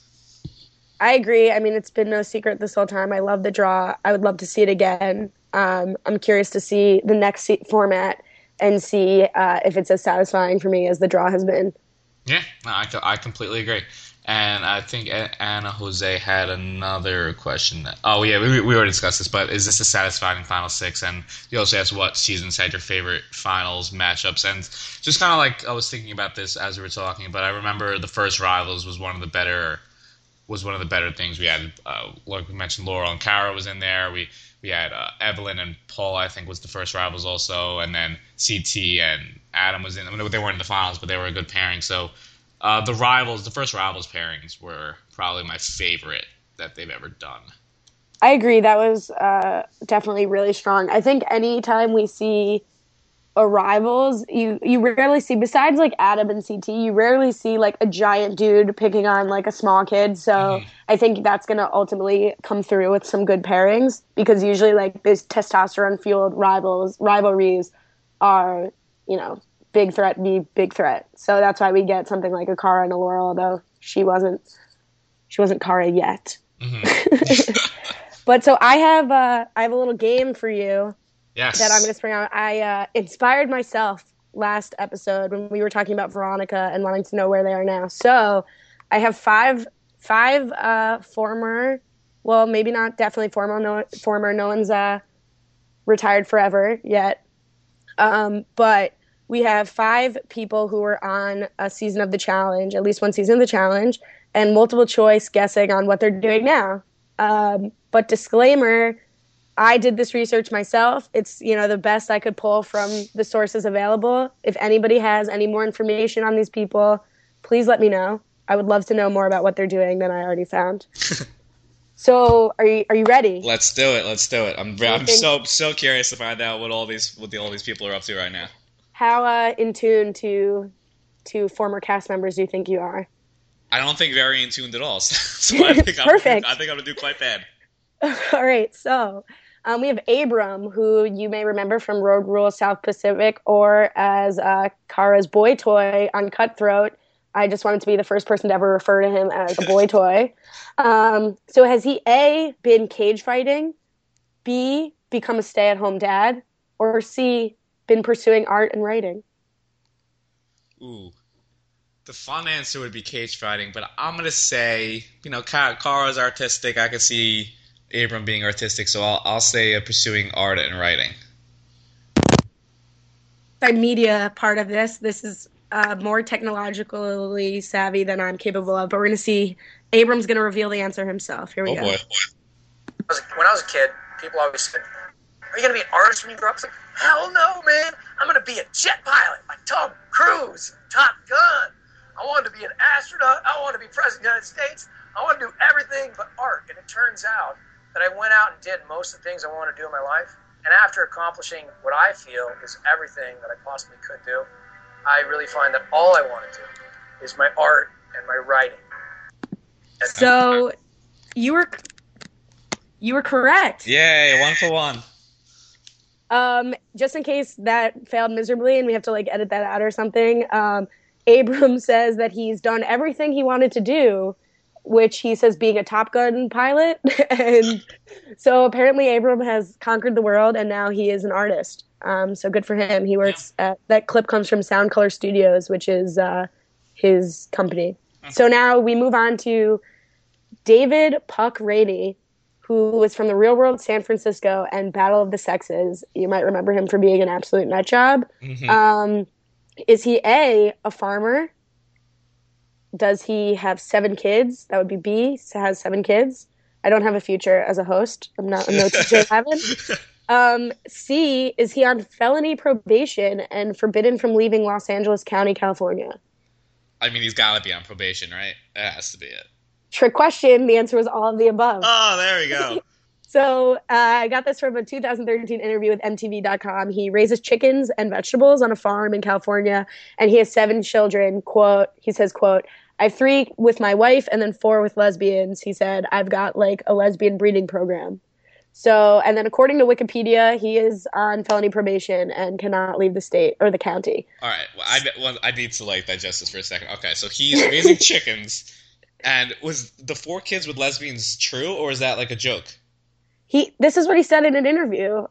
I agree. I mean, it's been no secret this whole time. I love the draw. I would love to see it again. I'm curious to see the next format and see if it's as satisfying for me as the draw has been. Yeah, I completely agree. And I think Anna Jose had another question. Oh, yeah, we already discussed this, but is this a satisfying Final Six? And you also asked what seasons had your favorite finals matchups. And just kind of like I was thinking about this as we were talking, but I remember the first Rivals was one of the better things. We had, like we mentioned, Laurel and Cara was in there. We had Evelyn and Paul, I think, was the first Rivals also. And then CT and Adam was in. I mean, they weren't in the finals, but they were a good pairing. So the first Rivals pairings were probably my favorite that they've ever done. I agree. That was definitely really strong. I think anytime we see Rivals, you rarely see, besides like Adam and CT, you rarely see like a giant dude picking on like a small kid. So I think that's going to ultimately come through with some good pairings, because usually like these testosterone fueled rivalries are, big threat be big threat. So that's why we get something like a Cara and a Laurel, although she wasn't Cara yet. But so I have a little game for you. Yes. That I'm going to spring out. I inspired myself last episode when we were talking about Veronica and wanting to know where they are now. So I have five former, well, maybe not definitely former. No one's retired forever yet. But we have 5 people who were on a season of the challenge, at least one season of the challenge, and multiple choice guessing on what they're doing now. But disclaimer, I did this research myself. It's, the best I could pull from the sources available. If anybody has any more information on these people, please let me know. I would love to know more about what they're doing than I already found. So, are you ready? Let's do it. I'm so curious to find out what all these people are up to right now. How in tune to former cast members do you think you are? I don't think very in tuned at all. So I think Perfect. I think I'm gonna do quite bad. All right, so we have Abram, who you may remember from Road Rule South Pacific, or as Cara's boy toy on Cutthroat. I just wanted to be the first person to ever refer to him as a boy toy. So has he A, been cage fighting, B, become a stay-at-home dad, or C, been pursuing art and writing? Ooh. The fun answer would be cage fighting, but I'm going to say, Cara's artistic. I could see Abram being artistic, so I'll say pursuing art and writing. The media part of this is more technologically savvy than I'm capable of, but we're going to see. Abram's going to reveal the answer himself. Here we go. Boy. When I was a kid, people always said, "Are you going to be an artist when you grow up?" I was like, hell no, man. I'm going to be a jet pilot like Tom Cruise, Top Gun. I wanted to be an astronaut. I wanted to be president of the United States. I want to do everything but art. And it turns out that I went out and did most of the things I want to do in my life. And after accomplishing what I feel is everything that I possibly could do, I really find that all I want to do is my art and my writing. So you were correct. Yay, 1 for 1. Just in case that failed miserably and we have to like edit that out or something, Abram says that he's done everything he wanted to do, which he says being a Top Gun pilot. And so apparently Abram has conquered the world and now he is an artist. So good for him. He works at, that clip comes from Sound Color Studios, which is his company. So now we move on to David Puck Rainey, who was from The Real World San Francisco and Battle of the Sexes. You might remember him for being an absolute nut job. Mm-hmm. Is he A, a farmer? Does he have 7 kids? That would be B, has 7 kids. I don't have a future as a host. I'm no teacher having. C, is he on felony probation and forbidden from leaving Los Angeles County, California? I mean, he's got to be on probation, right? That has to be it. Trick question. The answer was all of the above. Oh, there we go. So I got this from a 2013 interview with MTV.com. He raises chickens and vegetables on a farm in California, and he has 7 children. Quote, he says, quote, I have 3 with my wife and then 4 with lesbians. He said, I've got like a lesbian breeding program. So, and then according to Wikipedia, he is on felony probation and cannot leave the state or the county. All right. Well, I need to like digest this for a second. Okay, so he's raising chickens. And was the 4 kids with lesbians true, or is that like a joke? This is what he said in an interview.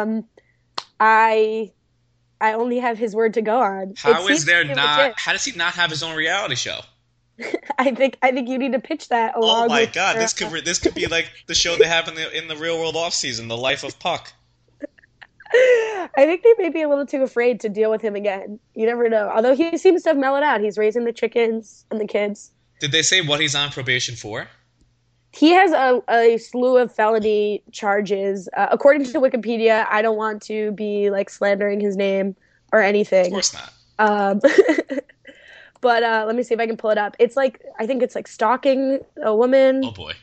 I only have his word to go on. How does he not have his own reality show? I think you need to pitch that along. Oh my god, this could be like the show they have in the Real World off season, The Life of Puck. I think they may be a little too afraid to deal with him again. You never know. Although he seems to have mellowed out. He's raising the chickens and the kids. Did they say what he's on probation for? He has a slew of felony charges. According to Wikipedia, I don't want to be like slandering his name or anything. Of course not. But let me see if I can pull it up. It's like, I think it's like stalking a woman. Oh boy.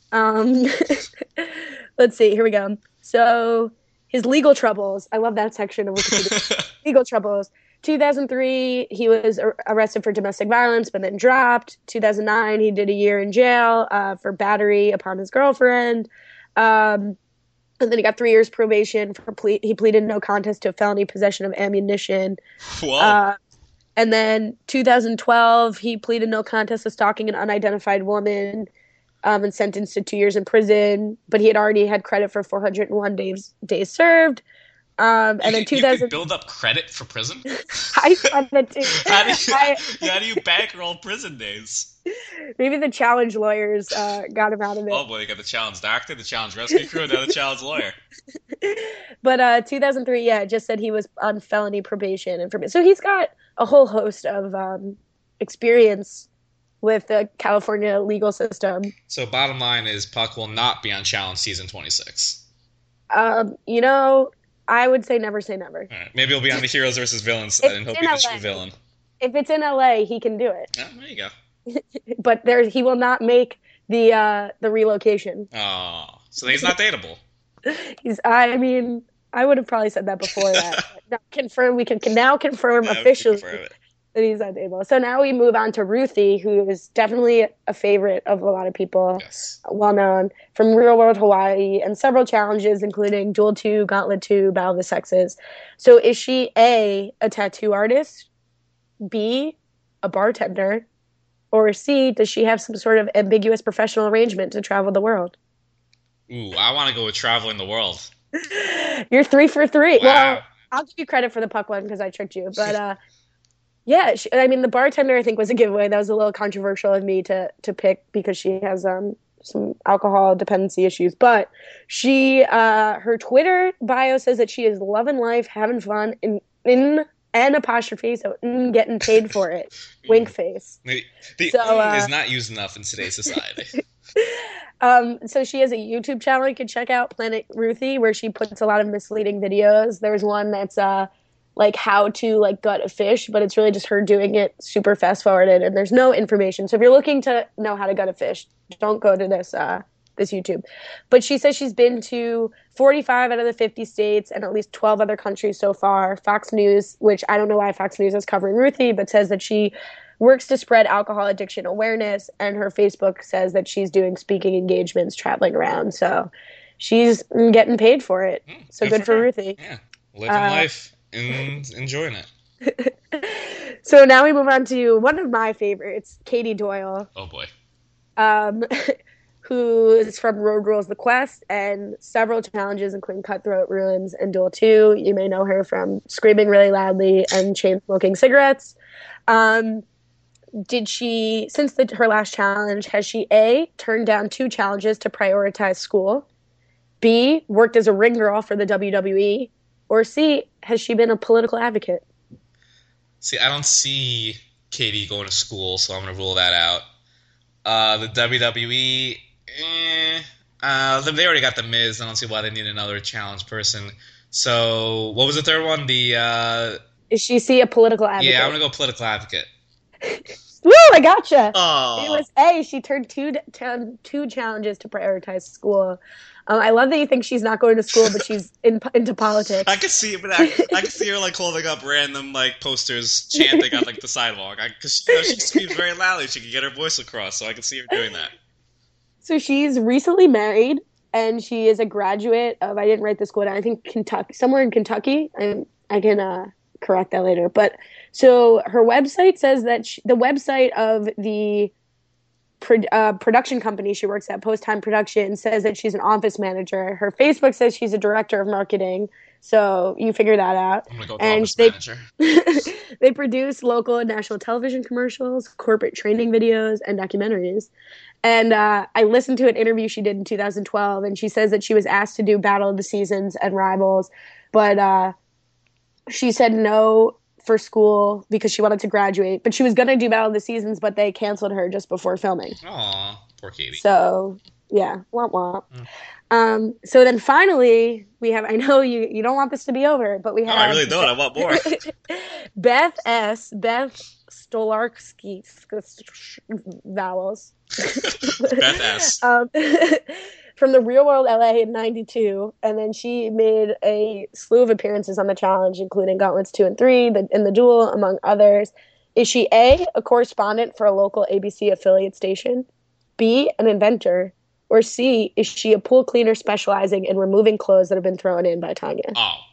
Let's see. Here we go. So his legal troubles. I love that section of Wikipedia. Legal troubles. 2003, he was arrested for domestic violence, but then dropped. 2009, he did a year in jail for battery upon his girlfriend. And then he got 3 years probation for he pleaded no contest to a felony possession of ammunition. Whoa. And then 2012, he pleaded no contest to stalking an unidentified woman and sentenced to 2 years in prison. But he had already had credit for 401 days served. And then 2000. You could build up credit for prison? I found that too. How do you bankroll prison days? Maybe the challenge lawyers got him out of it. Oh boy, they got the challenge doctor, the challenge rescue crew, now the challenge lawyer. But 2003, yeah, it just said he was on felony probation. So he's got a whole host of experience with the California legal system. So bottom line is Puck will not be on Challenge Season 26. I would say never say never. All right. Maybe he'll be on the Heroes versus Villains side, and he'll be the true villain. If it's in LA, he can do it. Oh, there you go. But he will not make the relocation. Oh, so he's not dateable. I would have probably said that before that. We can now confirm officially that he's not dateable. So now we move on to Ruthie, who is definitely a favorite of a lot of people. Yes. Well known from Real World Hawaii and several challenges, including Duel 2, Gauntlet 2, Battle of the Sexes. So is she A, a tattoo artist, B, a bartender, or C, does she have some sort of ambiguous professional arrangement to travel the world? Ooh, I want to go with traveling the world. You're 3 for 3. Wow. Well, I'll give you credit for the Puck one because I tricked you. But yeah, the bartender I think was a giveaway. That was a little controversial of me to pick because she has some alcohol dependency issues. But she, her Twitter bio says that she is loving life, having fun, in an apostrophe, so getting paid for it. Wink face. The is not used enough in today's society. So she has a YouTube channel you can check out, Planet Ruthie, where she puts a lot of misleading videos. There's one that's like how to like gut a fish, but it's really just her doing it super fast forwarded, and there's no information. So if you're looking to know how to gut a fish, don't go to this this YouTube. But she says she's been to 45 out of the 50 states and at least 12 other countries so far. Fox News, which I don't know why Fox News is covering Ruthie, but says that she works to spread alcohol addiction awareness, and her Facebook says that she's doing speaking engagements traveling around. So she's getting paid for it. So good for Ruthie. Yeah, living life and enjoying it. So now we move on to one of my favorites, Katie Doyle. Oh boy. Who is from Road Rules The Quest and several challenges, including Cutthroat, Ruins, and Duel 2. You may know her from screaming really loudly and chain smoking cigarettes. Did she, since her last challenge, has she A, turned down 2 challenges to prioritize school, B, worked as a ring girl for the WWE, or C, has she been a political advocate? See, I don't see Katie going to school, so I'm going to rule that out. The WWE, they already got The Miz. I don't see why they need another challenge person. So, what was the third one? Is she see a political advocate? Yeah, I'm going to go political advocate. Woo, I gotcha. Oh. It was A, she turned two challenges to prioritize school. I love that you think she's not going to school, but she's into politics. I could see it, but I could see her like holding up random like posters, chanting on like the sidewalk. Because she screams very loudly, she can get her voice across. So I could see her doing that. So she's recently married, and she is a graduate of, I didn't write this quote down, I think Kentucky, somewhere in Kentucky. I can correct that later. But so her website says that the website of the production company she works at, Post Time Production, says that she's an office manager. Her Facebook says she's a director of marketing. So you figure that out. I'm gonna go with office manager. They produce local and national television commercials, corporate training videos, and documentaries. And I listened to an interview she did in 2012, and she says that she was asked to do Battle of the Seasons and Rivals, but she said no for school because she wanted to graduate. But she was going to do Battle of the Seasons, but they canceled her just before filming. Aw, poor Katie. So, yeah, womp womp. So then finally, we have, I know you don't want this to be over, but we have... No, I really don't. I want more. Beth Stolarski, vowels. Beth S. From the Real World LA in 92, and then she made a slew of appearances on the challenge, including Gauntlets 2 and 3, and the Duel, among others. Is she A, a correspondent for a local ABC affiliate station, B, an inventor, or C, is she a pool cleaner specializing in removing clothes that have been thrown in by Tanya?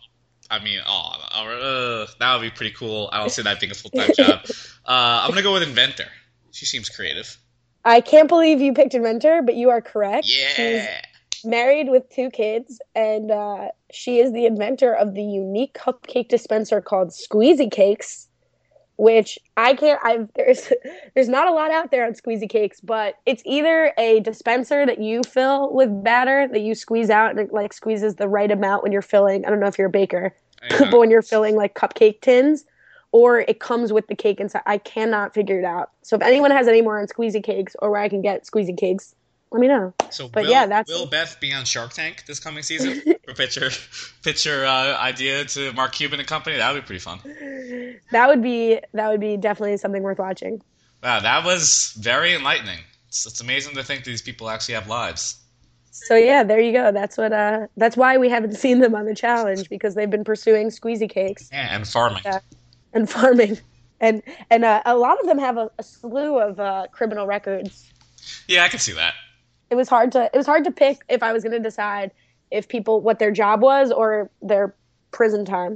That would be pretty cool. I don't see that being a full-time job. I'm going to go with inventor. She seems creative. I can't believe you picked inventor, but you are correct. Yeah. She's married with 2 kids, and she is the inventor of the unique cupcake dispenser called Squeezy Cakes, which there's not a lot out there on Squeezy Cakes, but it's either a dispenser that you fill with batter that you squeeze out and it like squeezes the right amount when you're filling. I don't know if you're a baker, but when you're filling like cupcake tins, or it comes with the cake inside. I cannot figure it out. So if anyone has any more on Squeezy Cakes or where I can get Squeezy Cakes, let me know. So but will Beth be on Shark Tank this coming season? Or pitch her idea to Mark Cuban and company? That would be pretty fun. That would be definitely something worth watching. Wow, that was very enlightening. It's amazing to think these people actually have lives. So yeah, there you go. That's why we haven't seen them on the challenge, because they've been pursuing Squeezy Cakes. Yeah, and farming. And farming, and a lot of them have a slew of criminal records. Yeah, I can see that. It was hard to pick if I was going to decide if what their job was or their prison time.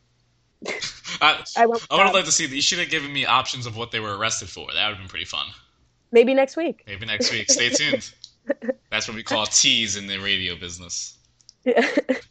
I would have liked to see. You should have given me options of what they were arrested for. That would have been pretty fun. Maybe next week. Stay tuned. That's what we call tease in the radio business. Yeah.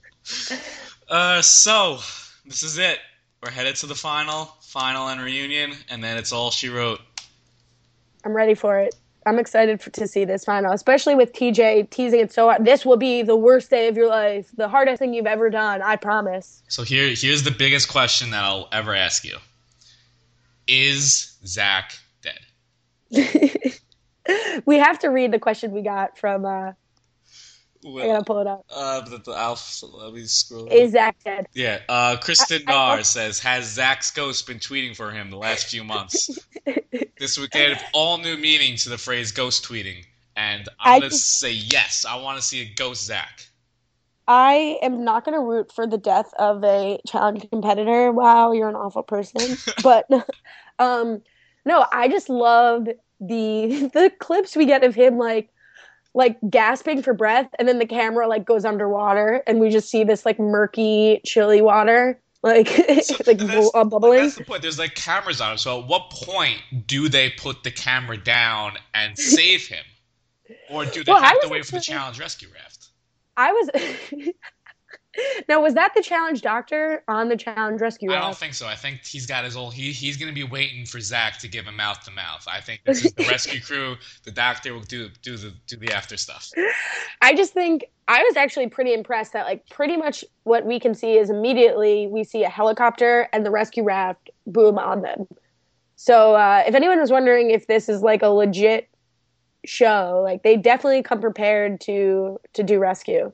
So this is it. We're headed to the final and reunion, and then it's all she wrote. I'm ready for it. I'm excited to see this final, especially with TJ teasing it so hard. This will be the worst day of your life, the hardest thing you've ever done, I promise. So here's the biggest question that I'll ever ask you. Is Zach dead? We have to read the question we got from... I gotta pull it up. Let me scroll. Is Zach dead? Yeah. Kristen Nahr says, has Zach's ghost been tweeting for him the last few months? This would give all new meaning to the phrase ghost tweeting. And I'm going to say yes. I want to see a ghost Zach. I am not going to root for the death of a challenge competitor. Wow, you're an awful person. But no, I just love the clips we get of him like gasping for breath, and then the camera like goes underwater, and we just see this like murky, chilly water, like bubbling. That's the point. There's like cameras on him. So at what point do they put the camera down and save him, or do they have to wait for the challenge rescue raft? I was Now, was that the challenge doctor on the challenge rescue raft? I don't think so. I think he's got his old. He's going to be waiting for Zach to give him mouth to mouth. I think this is the rescue crew. The doctor will do the after stuff. I just think I was actually pretty impressed that like pretty much what we can see is immediately we see a helicopter and the rescue raft boom on them. So if anyone was wondering if this is like a legit show, like they definitely come prepared to do rescue.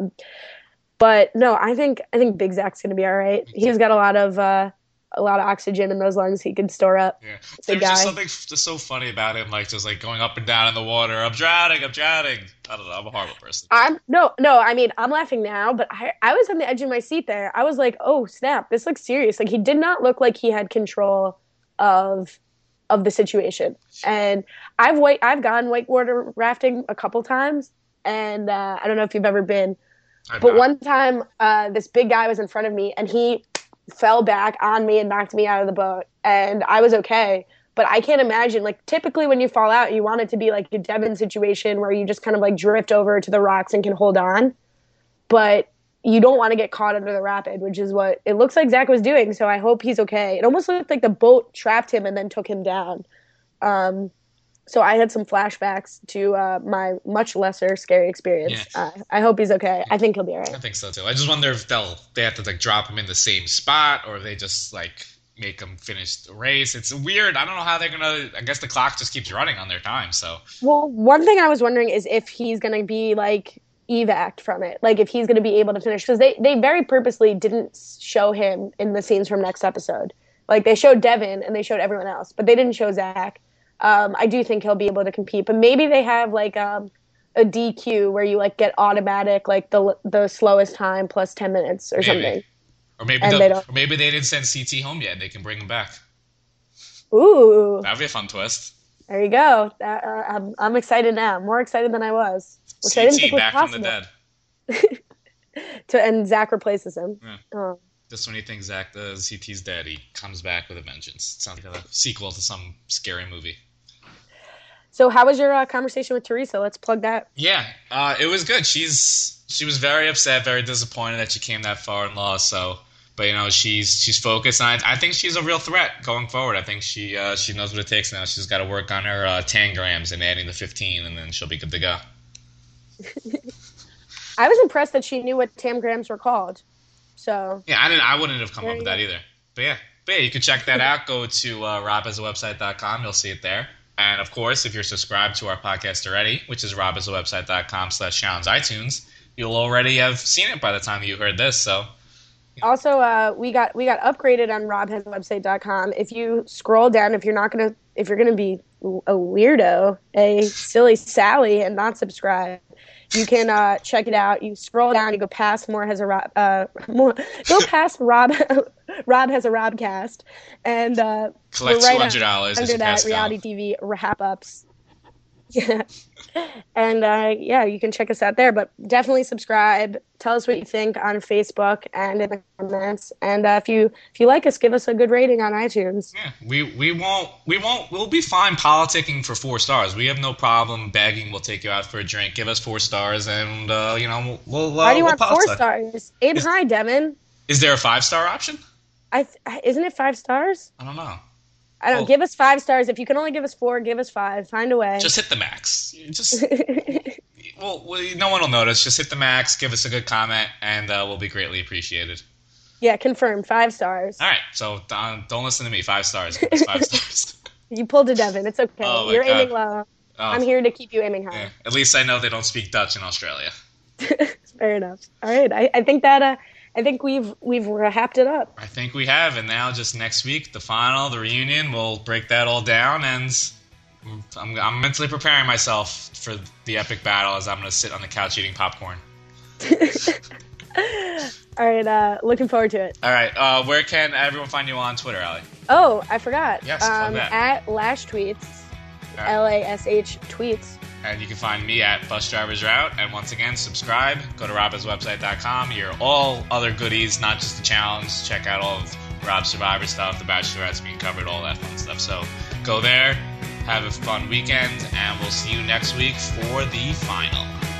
But no, I think Big Zach's gonna be all right. He's got a lot of oxygen in those lungs he can store up. Yeah, there's just something just so funny about him, like just like going up and down in the water. I'm drowning. I don't know. I'm a horrible person. No. I mean, I'm laughing now, but I was on the edge of my seat there. I was like, oh snap, this looks serious. Like he did not look like he had control of the situation. And I've gone whitewater rafting a couple times, and I don't know if you've ever been. But one time, this big guy was in front of me, and he fell back on me and knocked me out of the boat, and I was okay. But I can't imagine, like, typically when you fall out, you want it to be like a Devin situation where you just kind of like drift over to the rocks and can hold on. But you don't want to get caught under the rapid, which is what it looks like Zach was doing. So I hope he's okay. It almost looked like the boat trapped him and then took him down. So I had some flashbacks to my much lesser scary experience. Yeah. I hope he's okay. I think he'll be all right. I think so too. I just wonder if they have to like drop him in the same spot, or they just like make him finish the race. It's weird. I don't know how they're gonna. I guess the clock just keeps running on their time. So well, one thing I was wondering is if he's gonna be like evac from it, like if he's gonna be able to finish, because they very purposely didn't show him in the scenes from next episode. Like they showed Devin and they showed everyone else, but they didn't show Zach. I do think he'll be able to compete, but maybe they have like a DQ where you like get automatic like the slowest time plus 10 minutes or something. Or maybe they didn't send CT home yet. They can bring him back. Ooh, that'd be a fun twist. There you go. I'm excited now. More excited than I was. Which CT I didn't think was back possible. from the dead. And Zach replaces him. Yeah. Oh. Just when you think CT's dead, he comes back with a vengeance. It sounds like a sequel to some scary movie. So how was your conversation with Teresa? Let's plug that. Yeah, it was good. She was very upset, very disappointed that she came that far and lost. So, but you know, she's focused. And I think she's a real threat going forward. I think she knows what it takes now. She's got to work on her tangrams and adding the 15, and then she'll be good to go. I was impressed that she knew what tangrams were called. So yeah, I wouldn't have come up with that either. But yeah, you can check that out. Go to robhasawebsite.com. You'll see it there. And, of course, if you're subscribed to our podcast already, which is robhasawebsite.com/challenge-iTunes, you'll already have seen it by the time you heard this. So, also, we got upgraded on robhasawebsite.com. If you scroll down, if you're gonna be a weirdo, a silly Sally, and not subscribe, you can check it out. You scroll down, you go past Rob has a Robcast, and collect $200 under that reality TV wrap-ups. Yeah. And you can check us out there, but definitely subscribe. Tell us what you think on Facebook and in the comments. And if you like us, give us a good rating on iTunes. Yeah, we'll be fine politicking for 4 stars. We have no problem begging. We'll take you out for a drink. Give us 4 stars, and we'll. Why do you want 4 stars? Aim high, Devin. Is there a 5-star option? Isn't it 5 stars? I don't know. Give us 5 stars. If you can only give us 4, give us 5. Find a way. Just hit the max. Well, no one will notice. Just hit the max. Give us a good comment, and we'll be greatly appreciated. Yeah, confirmed. 5 stars. All right. So don't listen to me. 5 stars. Give us 5 stars. You pulled a Devin. It's okay. Oh, you're aiming low. Oh. I'm here to keep you aiming high. Yeah. At least I know they don't speak Dutch in Australia. Fair enough. All right. I think that. I think we've wrapped it up. I think we have, and now just next week, the final, the reunion, we'll break that all down, and I'm mentally preparing myself for the epic battle as I'm going to sit on the couch eating popcorn. All right, looking forward to it. All right, where can everyone find you on Twitter, Allie? Oh, I forgot. Yes, plug that. At Lash Tweets, LASH Tweets. And you can find me at Bus Driver's Route. And once again, subscribe. Go to robbinswebsite.com. Hear all other goodies, not just the challenge. Check out all of Rob's Survivor stuff, the Bachelorette's being covered, all that fun stuff. So go there, have a fun weekend, and we'll see you next week for the final.